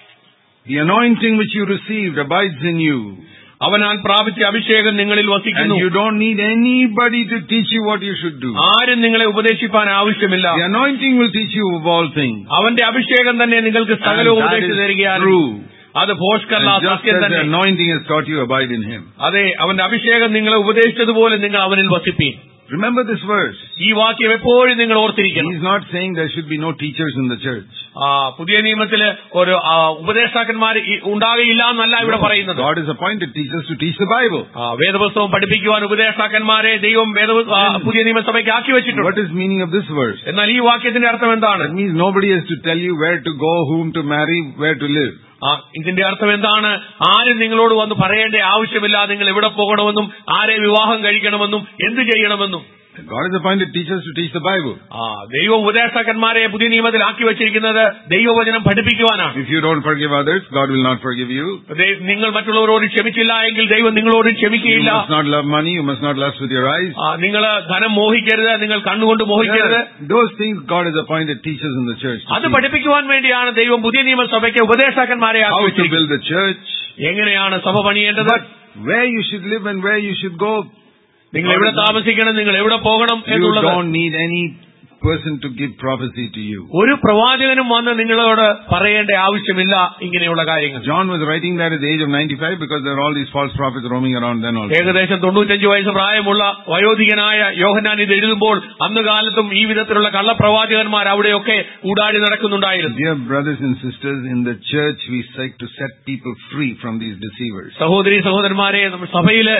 The anointing which you received abides in you. അവനാൽ പ്രാപിച്ച അഭിഷേകം നിങ്ങളിൽ വസിക്കുന്നു. And you don't need anybody to teach you what you should do. ആരും നിങ്ങളെ ഉപദേശിപ്പാൻ ആവശ്യമില്ല. The anointing will teach you of all things. അവന്റെ അഭിഷേകം തന്നെ നിങ്ങൾക്ക് സകലവും ഉപദേശിച്ചു തരികയാണ്. അത് ഭോഷ്കല്ല, സത്യം തന്നെ. The anointing has taught you, abide in him. അതെ, അവന്റെ അഭിഷേകം നിങ്ങളെ ഉപദേശിച്ചതുപോലെ നിങ്ങൾ അവനിൽ വസിപ്പീൻ. Remember this verse. ഈ വാക്യം എപ്പോഴും നിങ്ങൾ ഓർത്തിരിക്കണം. He is not saying there should be no teachers in the church. പുതിയ നിയമത്തില് ഒരു ഉപദേഷ്ടാക്കന്മാർ ഉണ്ടാകയില്ല എന്നല്ല ഇവിടെ പറയുന്നത്. God has appointed teachers to teach the Bible. വേദപുസ്തകം പഠിപ്പിക്കുവാൻ ഉപദേഷ്ടാക്കന്മാരെ ദൈവം പുതിയ നിയമസഭയ്ക്ക് ആക്കി വെച്ചിട്ടുണ്ട്. What is meaning of this verse? എന്നാൽ ഈ വാക്യത്തിന്റെ അർത്ഥം എന്താണ്? It means nobody has to tell you where to go, whom to marry, where to live. ഇതിന്റെ അർത്ഥം എന്താണ്? ആരും നിങ്ങളോട് വന്ന് പറയേണ്ട ആവശ്യമില്ല നിങ്ങൾ എവിടെ പോകണമെന്നും ആരെ വിവാഹം കഴിക്കണമെന്നും എന്ത് ചെയ്യണമെന്നും. God has appointed teachers to teach the Bible. ദൈവ ഉപദേഷ്ടാക്കന്മാരെ പുതിയ നിയമത്തിൽ ആക്കി വെച്ചിരിക്കുന്നത് ദൈവവചനം പഠിപ്പിക്കുവാനാണ്. If you don't forgive others, God will not forgive you. നിങ്ങൾ മറ്റുള്ളവരോട് ക്ഷമിച്ചില്ല എങ്കിൽ ദൈവം നിങ്ങളോട് ക്ഷമിക്കുകയില്ല. You must not love money, you must not lust with your eyes. നിങ്ങൾ ധനം മോഹിക്കരുത്, നിങ്ങൾ കണ്ണുകൊണ്ട് മോഹിക്കരുത്. Those things God has appointed teachers in the church. അത് പഠിപ്പിക്കുവാൻ വേണ്ടിയാണ് ദൈവം പുതിയ നിയമസഭയ്ക്ക് ഉപദേഷ്ടാക്കന്മാരെ ആക്കി വെച്ചിരിക്കുന്നത്. How to build the church. എങ്ങനെയാണ് സഭ പണിയേണ്ടത്, where you should live and where you should go. നിങ്ങൾ എവിടെ താമസിക്കണം, നിങ്ങൾ എവിടെ പോകണം എന്നുള്ളത്. You don't need any person to give prophecy to you. ഒരു പ്രവാചകനും വന്ന് നിങ്ങളോട് പറയേണ്ട ആവശ്യമില്ല ഇങ്ങനെയുള്ള കാര്യങ്ങൾ. John was writing that at the age of ninety-five because there are all these false prophets roaming around then also. ഏകദേശം തൊണ്ണൂറ്റഞ്ച് വയസ്സ് പ്രായമുള്ള വയോധികനായ യോഹന്നാൻ ഇത് എഴുതുമ്പോൾ അന്ന് കാലത്തും ഈ വിധത്തിലുള്ള കള്ളപ്രവാചകന്മാർ അവിടെയൊക്കെ ഊടാടി നടക്കുന്നുണ്ടായിരുന്നു. Dear brothers and sisters, in the church we seek to set people free from these deceivers. സഹോദരി സഹോദരന്മാരെ, നമ്മുടെ സഭയില്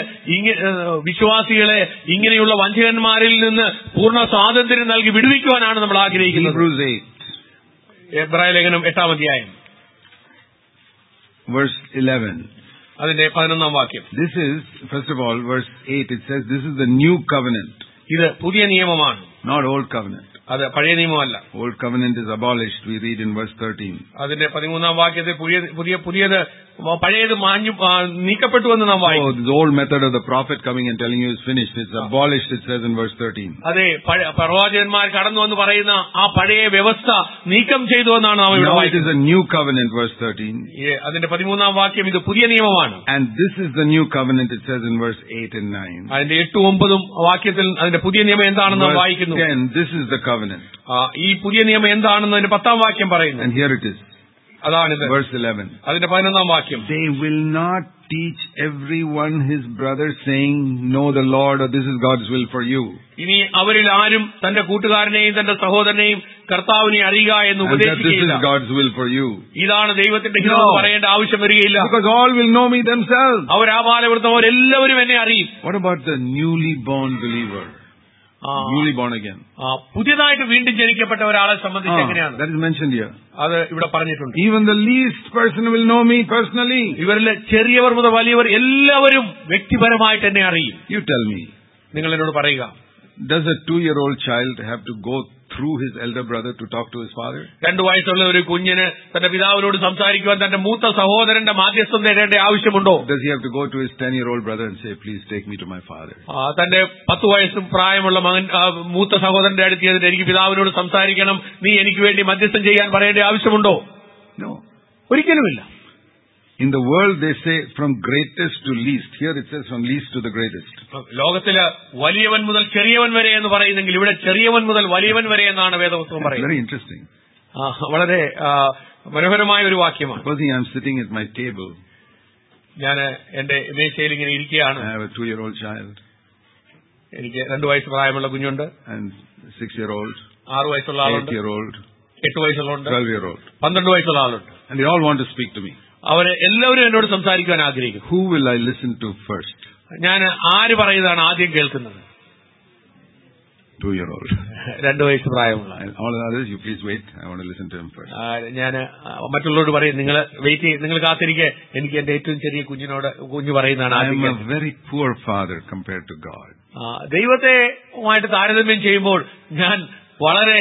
വിശ്വാസികളെ ഇങ്ങനെയുള്ള വഞ്ചകന്മാരിൽ നിന്ന് പൂർണ്ണ സ്വാതന്ത്ര്യം നൽകി വിടുവിക്കുവാനാണ് നമ്മൾ ആഗ്രഹിക്കുന്നത്. Hebrews eight. എബ്രായ ലേഖനം എട്ടാം അധ്യായം verse eleven. അതിന്റെ പതിനൊന്നാം വാക്യം. This is, first of all, verse eight, it says this is the new covenant. ഇത് പുതിയ നിയമമാണ്, not old covenant. അത് പഴയ നിയമമല്ല. Old covenant is abolished, we read in verse thirteen. അതിന്റെ പതിമൂന്നാം വാക്യത്തിൽ പുതിയ പുതിയ പുതിയത് പഴയത് മാഞ്ഞു നീക്കപ്പെട്ടു എന്ന് നാം വായിക്കും. Oh, the old method of the prophet coming and telling you is finished. It's abolished, it says in verse thirteen. അതെ, പ്രവാചകന്മാർ കടന്നു എന്ന് പറയുന്ന ആ പഴയ വ്യവസ്ഥ നീക്കം ചെയ്തു എന്നാണ് നാം ഇവിടെ വായിക്കുന്നത്. Now it is a new covenant, verse thirteen. അതിന്റെ പതിമൂന്നാം വാക്യം ഇത് പുതിയ നിയമമാണ്. And this is the new covenant, it says in verse eight and nine. അതിന്റെ എട്ടും ഒമ്പതും വാക്യത്തിൽ അതിന്റെ പുതിയ നിയമം എന്താണെന്ന് നാം വായിക്കുന്നു. ten, this is the covenant. ഈ പുതിയ നിയമം എന്താണെന്ന് അതിന്റെ പത്താം വാക്യം പറയുന്നു. And here it is. അതാണിത്. verse eleven. അതിന്റെ പതിനൊന്നാം വാക്യം. They will not teach everyone his brother saying, know the Lord, or this is God's will for you. ഇനി അവരിൽ ആരും തന്റെ കൂട്ടുകാരനെയും തന്റെ സഹോദരനെയും കർത്താവിനെ അറിയുക എന്ന് ഉപദേശിക്കുകയില്ല. This is God's will for you. ഇതാണ് ദൈവത്തിന്റെ ഹിതം എന്ന് പറയേണ്ട ആവശ്യം വരികയില്ല. Because all will know me themselves. അവരാപാലവൃത്തവരെല്ലാവരും എന്നെ അറിയും. What about the newly born believer? Newly born again. പുതിയതായിട്ട് വീണ്ടും ജനിക്കപ്പെട്ട ഒരാളെ സംബന്ധിച്ച് എങ്ങനെയാണ്? That is mentioned here. അത് ഇവിടെ പറഞ്ഞിട്ടുണ്ട്. Even the least person will know me personally. ഇവരിലെ ചെറിയവർ മുതൽ വലിയവർ എല്ലാവരും വ്യക്തിപരമായിട്ട് എന്നെ അറിയും. You tell me. നിങ്ങൾ എന്നോട് പറയുക. Does a two-year-old child have to go through his elder brother to talk to his father? രണ്ടു വയസ്സുള്ള ഒരു കുഞ്ഞിന് തന്റെ പിതാവിനോട് സംസാരിക്കുവാൻ തന്റെ മൂത്ത സഹോദരന്റെ മാധ്യസ്ഥം തേടേണ്ട ആവശ്യമുണ്ടോ? Does he have to go to his ten-year-old brother and say, please take me to my father? തന്റെ പത്ത് വയസ്സും പ്രായമുള്ള മകൻ മൂത്ത സഹോദരന്റെ അടുത്ത് ചെന്നിട്ട് എനിക്ക് പിതാവിനോട് സംസാരിക്കണം, നീ എനിക്ക് വേണ്ടി മധ്യസ്ഥം ചെയ്യാൻ പറയേണ്ട ആവശ്യമുണ്ടോ? No. ഒരിക്കലുമില്ല. In the world they say from greatest to least. Here it says from least to the greatest. ലോകത്തില് വലിയവൻ മുതൽ ചെറിയവൻ വരെ എന്ന് പറയുന്നെങ്കിൽ ഇവിടെ ചെറിയവൻ മുതൽ വലിയവൻ വരെ എന്നാണ് വേദപുസ്തകം പറയുന്നത്. Very interesting. വളരെ മനോഹരമായ ഒരു വാക്യമാണ്. Supposing I am sitting at my table. ഞാൻ എന്റെ മേശയിൽ ഇങ്ങനെ ഇരിക്കുകയാണ്. I have a two-year-old child. എനിക്ക് രണ്ടു വയസ്സ് പ്രായമുള്ള കുഞ്ഞുണ്ട്. And six-year-old. ആറു വയസ്സുള്ള ആളുണ്ട്. Eight-year-old. എട്ട് വയസ്സുള്ളുണ്ട്. Twelve-year-old. പന്ത്രണ്ട് വയസ്സുള്ള ആളുണ്ട്. And they all want to speak to me. അവര് എല്ലാവരും എന്നോട് സംസാരിക്കാൻ ആഗ്രഹിക്കും. Who will I listen to first? ഞാൻ ആര് പറയുന്നതാണ് ആദ്യം കേൾക്കുന്നത്? Two-year-old. രണ്ടു വയസ്സ് പ്രായമുള്ള. All the others, you please wait. I want to listen to him first. ഞാൻ മറ്റുള്ളവരോട് പറയും, നിങ്ങൾ വെയിറ്റ് ചെയ്ത് നിങ്ങൾ കാത്തിരിക്കെ എനിക്ക് എന്റെ ഏറ്റവും ചെറിയ കുഞ്ഞിനോട് കുഞ്ഞു പറയുന്നതാണ് ആദ്യം. I am a very poor father compared to God. ദൈവത്തെയുമായിട്ട് താരതമ്യം ചെയ്യുമ്പോൾ ഞാൻ വളരെ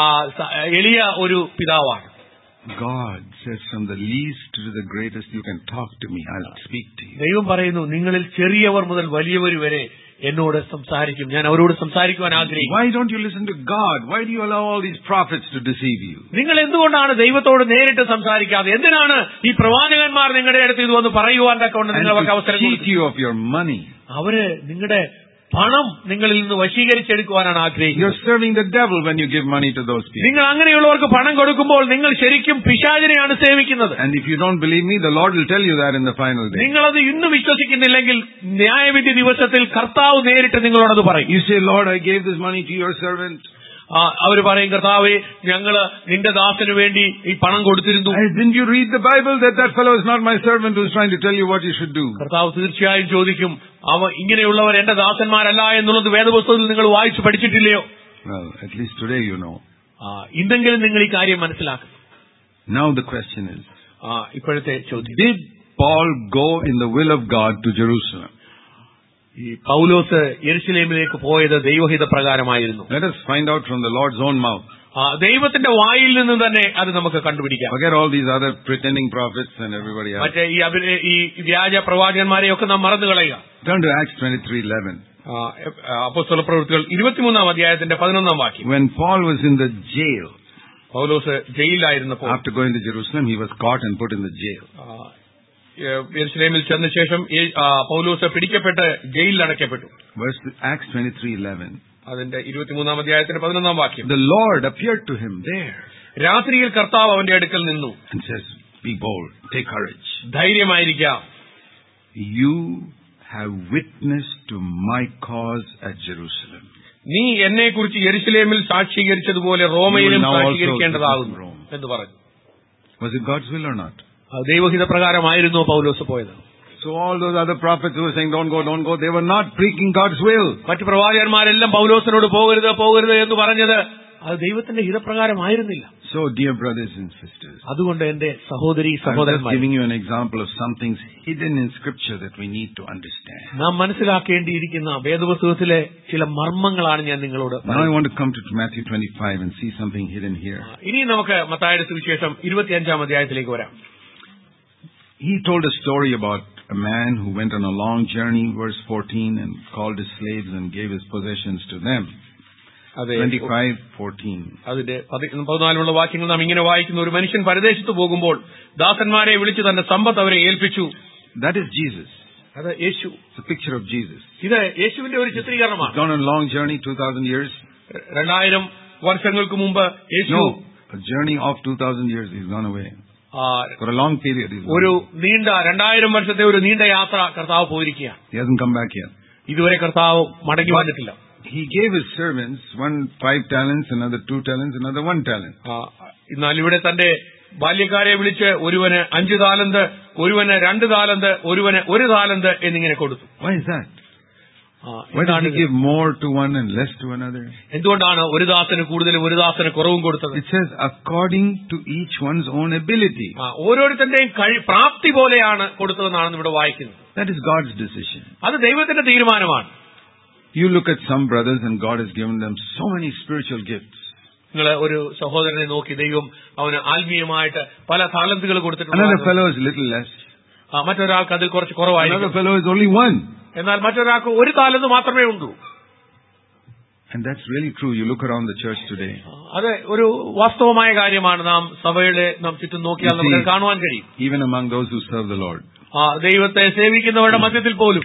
എളിയ ഒരു പിതാവാണ്. God says from the least to the greatest you can talk to me, I'll speak to you. ദൈവം പറയുന്നു, നിങ്ങളിൽ ചെറിയവർ മുതൽ വലിയവർ വരെ എന്നോട് സംസാരിക്കും, ഞാൻ അവരോട് സംസാരിക്കുവാൻ ആഗ്രഹിക്കും. Why don't you listen to God? Why do you allow all these prophets to deceive you? നിങ്ങൾ എന്തുകൊണ്ടാണ് ദൈവത്തോട് നേരിട്ട് സംസാരിക്കാതെ? എന്തിനാണ് ഈ പ്രവാചകന്മാർ നിങ്ങളുടെ അടുത്ത് ഇത് വന്ന് പറയുവാൻ തക്കൊണ്ട് നിങ്ങൾക്ക് അവസരം കൊടുക്കുന്നത്? അവര് നിങ്ങളുടെ പണം നിങ്ങളിൽ നിന്ന് വശീകരിച്ചെടുക്കുവാനാണ് ആഗ്രഹിക്കുന്നത്. You're serving the devil when you give money to those people. നിങ്ങൾ അങ്ങനെയുള്ളവർക്ക് പണം കൊടുക്കുമ്പോൾ നിങ്ങൾ ശരിക്കും പിശാചിനെയാണ് സേവിക്കുന്നത്. And if you don't believe me, the Lord will tell you that in the final day. നിങ്ങളത് ഇന്ന് വിശ്വസിക്കുന്നില്ലെങ്കിൽ ന്യായവിധി ദിവസത്തിൽ കർത്താവ് നേരിട്ട് നിങ്ങളോടത് പറയും. You say, Lord, I gave this money to your servant. അവര് പറയും, കർത്താവേ, ഞങ്ങള് നിന്റെ ദാസന് വേണ്ടി ഈ പണം കൊടുത്തിരുന്നു. Didn't you read the Bible that that fellow is not my servant who is trying to tell you what you should do? കർത്താവ് തീർച്ചയായും ചോദിക്കും, അവ ഇങ്ങനെയുള്ളവർ എന്റെ ദാസന്മാരല്ല എന്നുള്ളത് വേദപുസ്തകത്തിൽ നിങ്ങൾ വായിച്ചു പഠിച്ചിട്ടില്ലയോ? Well, at least today you know. ഇന്നെങ്കിലും നിങ്ങൾ ഈ കാര്യം മനസ്സിലാക്കും. Now the question is, ഇപ്പോഴത്തെ ചോദ്യം, did Paul go in the will of God to Jerusalem? ഈ പൗലോസ് യെരുശലേമിലേക്ക് പോയത് ദൈവഹിത പ്രകാരമായിരുന്നു. Let us find out from the Lord's own mouth. ദൈവത്തിന്റെ വായിൽ നിന്ന് തന്നെ അത് നമുക്ക് കണ്ടുപിടിക്കാം. Forget all these other pretending prophets and everybody else. മറ്റേ ഈ വ്യാജ പ്രവാചകന്മാരെയൊക്കെ നാം മറന്നു കളയുക. Turn to Acts twenty-three eleven. അപ്പോസ്തലപ്രവൃത്തികൾ ഇരുപത്തിമൂന്നാം അധ്യായത്തിന്റെ പതിനൊന്നാം വാക്യം. When Paul was in the jail, Paulose ജയിലിലായിരുന്നപ്പോൾ, after going to Jerusalem, he was caught and put in the jail. യെരുശലേമിൽ ചെന്ന ശേഷം പൗലോസ് പിടിക്കപ്പെട്ട് ജയിലിൽ അടയ്ക്കപ്പെട്ടു. Verse Acts twenty-three eleven. അതിന്റെ ഇരുപത്തിമൂന്നാം അധ്യായത്തിന്റെ പതിനൊന്നാം വാക്യം. The Lord appeared to him there. രാത്രിയിൽ കർത്താവ് അവന്റെ അടുക്കൽ നിന്നു. And says, be bold, take courage. ധൈര്യമായിരിക്കാം. You have witnessed to my cause at Jerusalem. നീ എന്നെ കുറിച്ച് യെരുശലേമിൽ സാക്ഷീകരിച്ചതുപോലെ റോമയിലും സാക്ഷീകരിക്കേണ്ടതാകുന്നു എന്ന് പറഞ്ഞു. Was it God's will or not? ദൈവഹിത പ്രകാരമായിരുന്നു പൗലോസ് പോയത്. So all those other prophets who were saying don't go, don't go, they were not preaching God's will. മറ്റു പ്രവാചകന്മാരെല്ലാം പൗലോസിനോട് പോകരുത് പോകരുത് എന്ന് പറഞ്ഞത് അത് ദൈവത്തിന്റെ ഹിതപ്രകാരമായിരുന്നില്ല. So dear brothers and sisters, അതുകൊണ്ട് എന്റെ സഹോദരി സഹോദരന്മാരെ, I'm just giving you an example of some things hidden in scripture that we need to understand. നാം മനസ്സിലാക്കേണ്ടിയിരിക്കുന്ന വേദപുസ്തകത്തിലെ ചില മർമ്മങ്ങളാണ് ഞാൻ നിങ്ങളോട്. Now I want to come to Matthew twenty-five and see something hidden here. ഇനി നമുക്ക് മത്തായിയുടെ സുവിശേഷം ഇരുപത്തിയഞ്ചാം അധ്യായത്തിലേക്ക് വരാം. He told a story about a man who went on a long journey, verse fourteen, and called his slaves and gave his possessions to them. twenty-five fourteen. അതിന്റെ പതിനാലുള്ള വാക്യങ്ങൾ നാം ഇങ്ങനെ വായിക്കുന്നു. ഒരു മനുഷ്യൻ പരദേശത്ത് പോകുമ്പോൾ ദാസന്മാരെ വിളിച്ച് തന്റെ സമ്പത്ത് അവരെ ഏൽപ്പിച്ചു. That is Jesus. അത് യേശു. It's a picture of Jesus. ഇത് യേശുവിന്റെ ഒരു ചിത്രീകരണമാണ്. He's gone on a long journey, two thousand years. രണ്ടായിരം വർഷങ്ങൾക്ക് മുമ്പ് യേശു. No, a journey of two thousand years. He's gone away. For a long period. ഒരു നീണ്ട രണ്ടായിരം വർഷത്തെ ഒരു നീണ്ട യാത്ര കർത്താവ് പോയിരിക്കുകയാണ്. He hasn't come back yet. ഇതുവരെ കർത്താവ് മടങ്ങി വന്നിട്ടില്ല. He gave his servants one five talents, another two talents, another one talent. എന്നാൽ ഇവിടെ തന്റെ ബാല്യക്കാരെ വിളിച്ച് ഒരുവന് അഞ്ച് താലന്ത്, ഒരുവന് രണ്ട് താലന്ത്, ഒരുവന് ഒരു താലന്ത് എന്നിങ്ങനെ കൊടുത്തു. Why is that? Why did he give more to one and less to another? എന്തുകൊണ്ടാണ് ഒരു ദാസന് കൂടുതലും ഒരു ദാസന് കുറവും കൊടുത്തത്? It says according to each one's own ability. ഓരോരുത്തന്റെയും പ്രാപ്തി പോലെയാണ് കൊടുത്തതെന്നാണ് ഇവിടെ വായിക്കുന്നത്. That is God's decision. അത് ദൈവത്തിന്റെ തീരുമാനമാണ്. You look at some brothers and God has given them so many spiritual gifts. നിങ്ങൾ ഒരു സഹോദരനെ നോക്കി ദൈവം അവന് ആത്മീയമായിട്ട് പല താലന്തുകൾ കൊടുത്തിട്ടുണ്ട്. Another fellow is little less. മറ്റൊരാൾക്ക് അതിൽ കുറച്ച് കുറവായിരിക്കും. Another fellow is only one. എന്നാൽ മറ്റൊരാൾക്ക് ഒരു താലന്ത് മാത്രമേ ഉള്ളൂ. And that's really true. You look around the church today. അത് ഒരു വാസ്തവമായ കാര്യമാണ്. നാം സഭയുടെ നാം ചുറ്റും നോക്കിയാൽ നമുക്ക് കാണുവാൻ കഴിയും. Even among those who serve the Lord. ദൈവത്തെ സേവിക്കുന്നവരുടെ മധ്യത്തിൽ പോലും.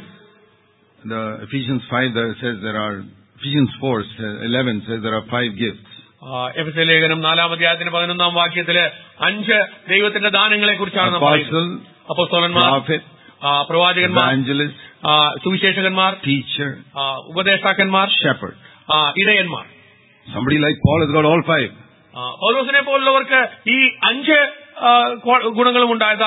The Ephesians five there says there are Ephesians four eleven says there are five gifts. എഫെസ്യ ലേഖനം നാലാം അധ്യായത്തിന്റെ പതിനൊന്നാം വാക്യത്തില് അഞ്ച് ദൈവത്തിന്റെ ദാനങ്ങളെ കുറിച്ചാണ് പറയുന്നത്. അപ്പോസ്തലന്മാർ, പ്രവാചകന്മാർ, സുവിശേഷകന്മാർ, teacher, ഉപദേഷ്ടാക്കന്മാർ, shepherd, ഇടയന്മാർ. Somebody like Paul has got all five. പൗലോസിനെ പോലുള്ളവർക്ക് ഈ അഞ്ച് ഗുണങ്ങളും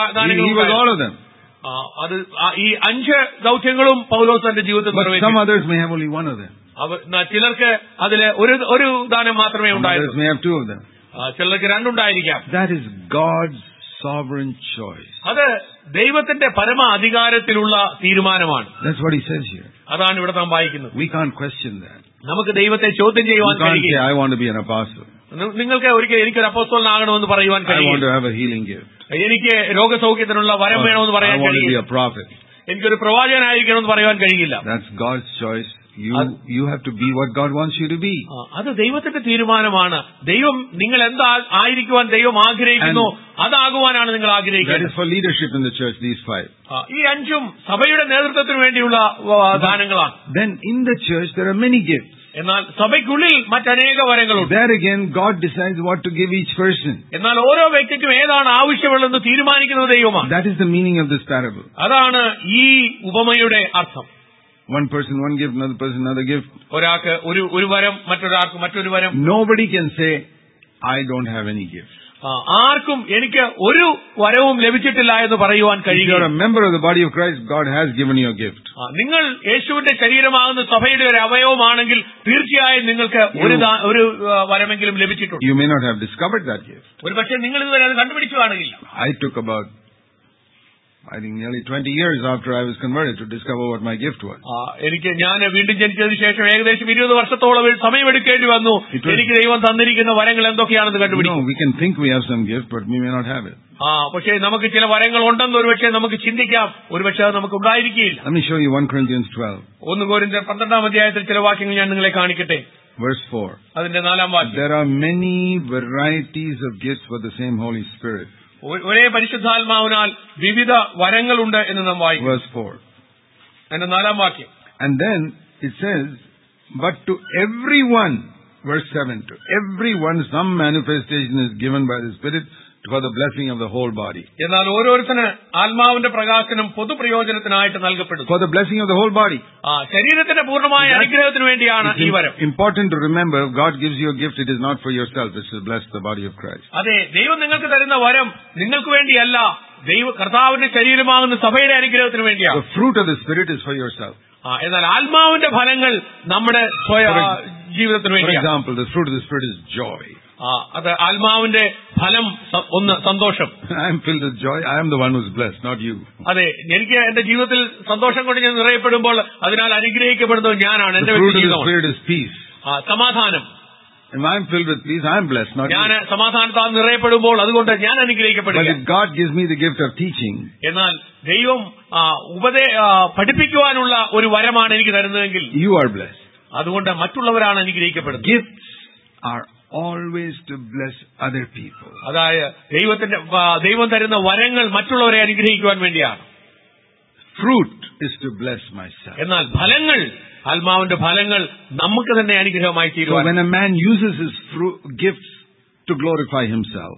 ഉണ്ടായ അത് ഈ അഞ്ച് ദൗത്യങ്ങളും പൗലോസ് തന്റെ ജീവിതത്തിൽ നിർവഹിച്ചു. Some others may have only one of them. ചിലർക്ക് അതില് ഒരു ഒരു ദാനം മാത്രമേ ഉണ്ടായിരുന്നുള്ളൂ. Others may have two of them. ചിലർക്ക് രണ്ടുണ്ടായിരിക്കാം. That is God's sovereign choice. അത് ദൈവത്തിന്റെ പരമ അധികാരത്തിലുള്ള തീരുമാനമാണ്. That's what he says here. അതാണ് ഇവിടെ നാം വായിക്കുന്നത്. We can't question that. നമുക്ക് ദൈവത്തെ ചോദ്യം ചെയ്യുവാൻ കഴിയില്ല. I want to be an apostle. നിങ്ങൾക്ക് ഒരിക്കൽ എനിക്കൊരു അപ്പോസ്തലനാകണമെന്ന് പറയുവാൻ കഴിയില്ല. I want to have a healing gift. എനിക്ക് രോഗസൗഖ്യത്തിനുള്ള വരം വേണമെന്ന് പറയാൻ കഴിയില്ല. എനിക്കൊരു പ്രവാചകനായിരിക്കണമെന്ന് പറയാൻ കഴിയില്ല. That's God's choice. You you have to be what God wants you to be. അത് ദൈവത്തിന്റെ തീരുമാനമാണ്. ദൈവം നിങ്ങൾ എന്താ ആയിരിക്കുവാൻ ദൈവം ആഗ്രഹിക്കുന്നു അതാകുവാനാണ് നിങ്ങൾ ആഗ്രഹിക്കുന്നത്. That is for leadership in the church, these five. ഈ അഞ്ചും സഭയുടെ നേതൃത്വത്തിന് വേണ്ടിയുള്ള ദാനങ്ങളാണ്. Then in the church there are many gifts. എന്നാൽ സഭയ്ക്കുള്ളിൽ മറ്റനേക വരങ്ങളുണ്ട്. There again God decides what to give each person. എന്നാൽ ഓരോ വ്യക്തിക്കും ഏതാണ് ആവശ്യമുള്ളതെന്ന് തീരുമാനിക്കുന്നത് ദൈവമാണ്. That is the meaning of this parable. അതാണ് ഈ ഉപമയുടെ അർത്ഥം. One person one gift, another person another gift. ഒരാൾക്ക് ഒരു ഒരു വരം, മറ്റൊരാൾക്ക് മറ്റൊരു വരം. Nobody can say I don't have any gift. ആർക്കും എനിക്ക് ഒരു വരവും ലഭിച്ചിട്ടില്ല എന്ന് പറയുവാൻ കഴിയില്ല. You are a member of the body of Christ. God has given you a gift. നിങ്ങൾ യേശുവിന്റെ ശരീരമാകുന്ന സഭയുടെ ഒരു അവയവമാണെങ്കിൽ തീർച്ചയായും നിങ്ങൾക്ക് ഒരു ഒരു വരമെങ്കിലും ലഭിച്ചിട്ടുണ്ട്. You may not have discovered that gift. ഒരുപക്ഷേ നിങ്ങൾ ഇതുവരെ അത് കണ്ടുപിടിച്ചു കാണില്ല. I took about I think nearly twenty years after I was converted to discover what my gift was. എനിക്ക് ഞാൻ വീണ്ടും ജനിച്ചതിന് ശേഷം ഏകദേശം ഇരുപത് വർഷത്തോളം സമയമെടുക്കേണ്ടി വന്നു എനിക്ക് ദൈവം തന്നിരിക്കുന്ന വരങ്ങൾ എന്തൊക്കെയാണെന്ന് കണ്ടുപിടിക്കാൻ. We can think we have some gift, but we may not have it. ആ പക്ഷേ നമുക്ക് ചില വരങ്ങൾ ഉണ്ടെന്ന് ഒരുപക്ഷേ നമുക്ക് ചിന്തിക്കാം, ഒരുപക്ഷേ അത് നമുക്ക് ഉണ്ടായിരിക്കില്ല. Let me show you First Corinthians twelve. ഒന്ന് കൊരിന്ത്യർ പന്ത്രണ്ടാം അധ്യായത്തിൽ ചില വാക്യങ്ങൾ ഞാൻ നിങ്ങളെ കാണിക്കട്ടെ. Verse four. അതിന്റെ നാലാം വാക്യം. There are many varieties of gifts for the same Holy Spirit. ഒരേ പരിശുദ്ധാത്മാവിനാൽ വിവിധ വരങ്ങളുണ്ട് എന്ന് നാം വായിക്കും. Verse four. അതിന്റെ നാലാം വാക്യം. And then it says, but to everyone, verse seven, to everyone some manifestation is given by the Spirit for the blessing of the whole body. എന്നാൽ ഓരോരുത്തന് ആത്മാവിന്റെ പ്രകാശനം പൊതുപ്രയോജനത്തിനായിട്ട് നൽകപ്പെടുന്നു. For the blessing of the whole body. ആ ശരീരത്തിന്റെ പൂർണ്ണമായ അനുഗ്രഹത്തിന് വേണ്ടിയാണ് ഈ വരം. Important to remember, if God gives you a gift, it is not for yourself, it is to bless the body of Christ. അതെ, ദൈവം നിങ്ങൾക്ക് തരുന്ന വരം നിങ്ങൾക്ക് വേണ്ടിയല്ല, ദൈവ കർത്താവിന്റെ ശരീരമാകുന്ന സഭയുടെ അനുഗ്രഹത്തിന് വേണ്ടിയാണ്. The fruit of the Spirit is for yourself. ആ എന്നാൽ ആത്മാവിന്റെ ഫലങ്ങൾ നമ്മുടെ ജീവിതത്തിന് വേണ്ടിയാണ്. For example, the fruit of the Spirit is joy. അത് ആത്മാവിന്റെ ഫലം ഒന്ന് സന്തോഷം. I am filled with joy. I am the one who is blessed, not you. അതെ, എനിക്ക് എന്റെ ജീവിതത്തിൽ സന്തോഷം കൊണ്ട് ഞാൻ നിറയപ്പെടുമ്പോൾ അതിനാൽ അനുഗ്രഹിക്കപ്പെടുന്നത് ഞാനാണ്. The fruit of the Spirit is peace. സമാധാനം. If I am filled with peace, I am blessed, not you. ഞാൻ സമാധാനത്താൽ നിറയപ്പെടുമ്പോൾ അതുകൊണ്ട് ഞാൻ അനുഗ്രഹിക്കപ്പെടുക. But if God gives me the gift of teaching, എന്നാൽ ദൈവം ഉപദേ പഠിപ്പിക്കുവാനുള്ള ഒരു വരമാണ് എനിക്ക് തരുന്നതെങ്കിൽ you are blessed. അതുകൊണ്ട് മറ്റുള്ളവരാണ് അനുഗ്രഹിക്കപ്പെടുന്നത്. Gifts are always to bless other people. അതായത് ദൈവത്തിന്റെ ദൈവം തരുന്ന വരങ്ങൾ മറ്റുള്ളവരെ അനുഗ്രഹിക്കുവാൻ വേണ്ടിയാണ്. Fruit is to bless myself. എന്നാൽ ഫലങ്ങൾ, ആത്മാവിന്റെ ഫലങ്ങൾ നമുക്ക് തന്നെ അനുഗ്രഹമായി തീരുവാൻ. So when a man uses his fruit, gifts to glorify himself,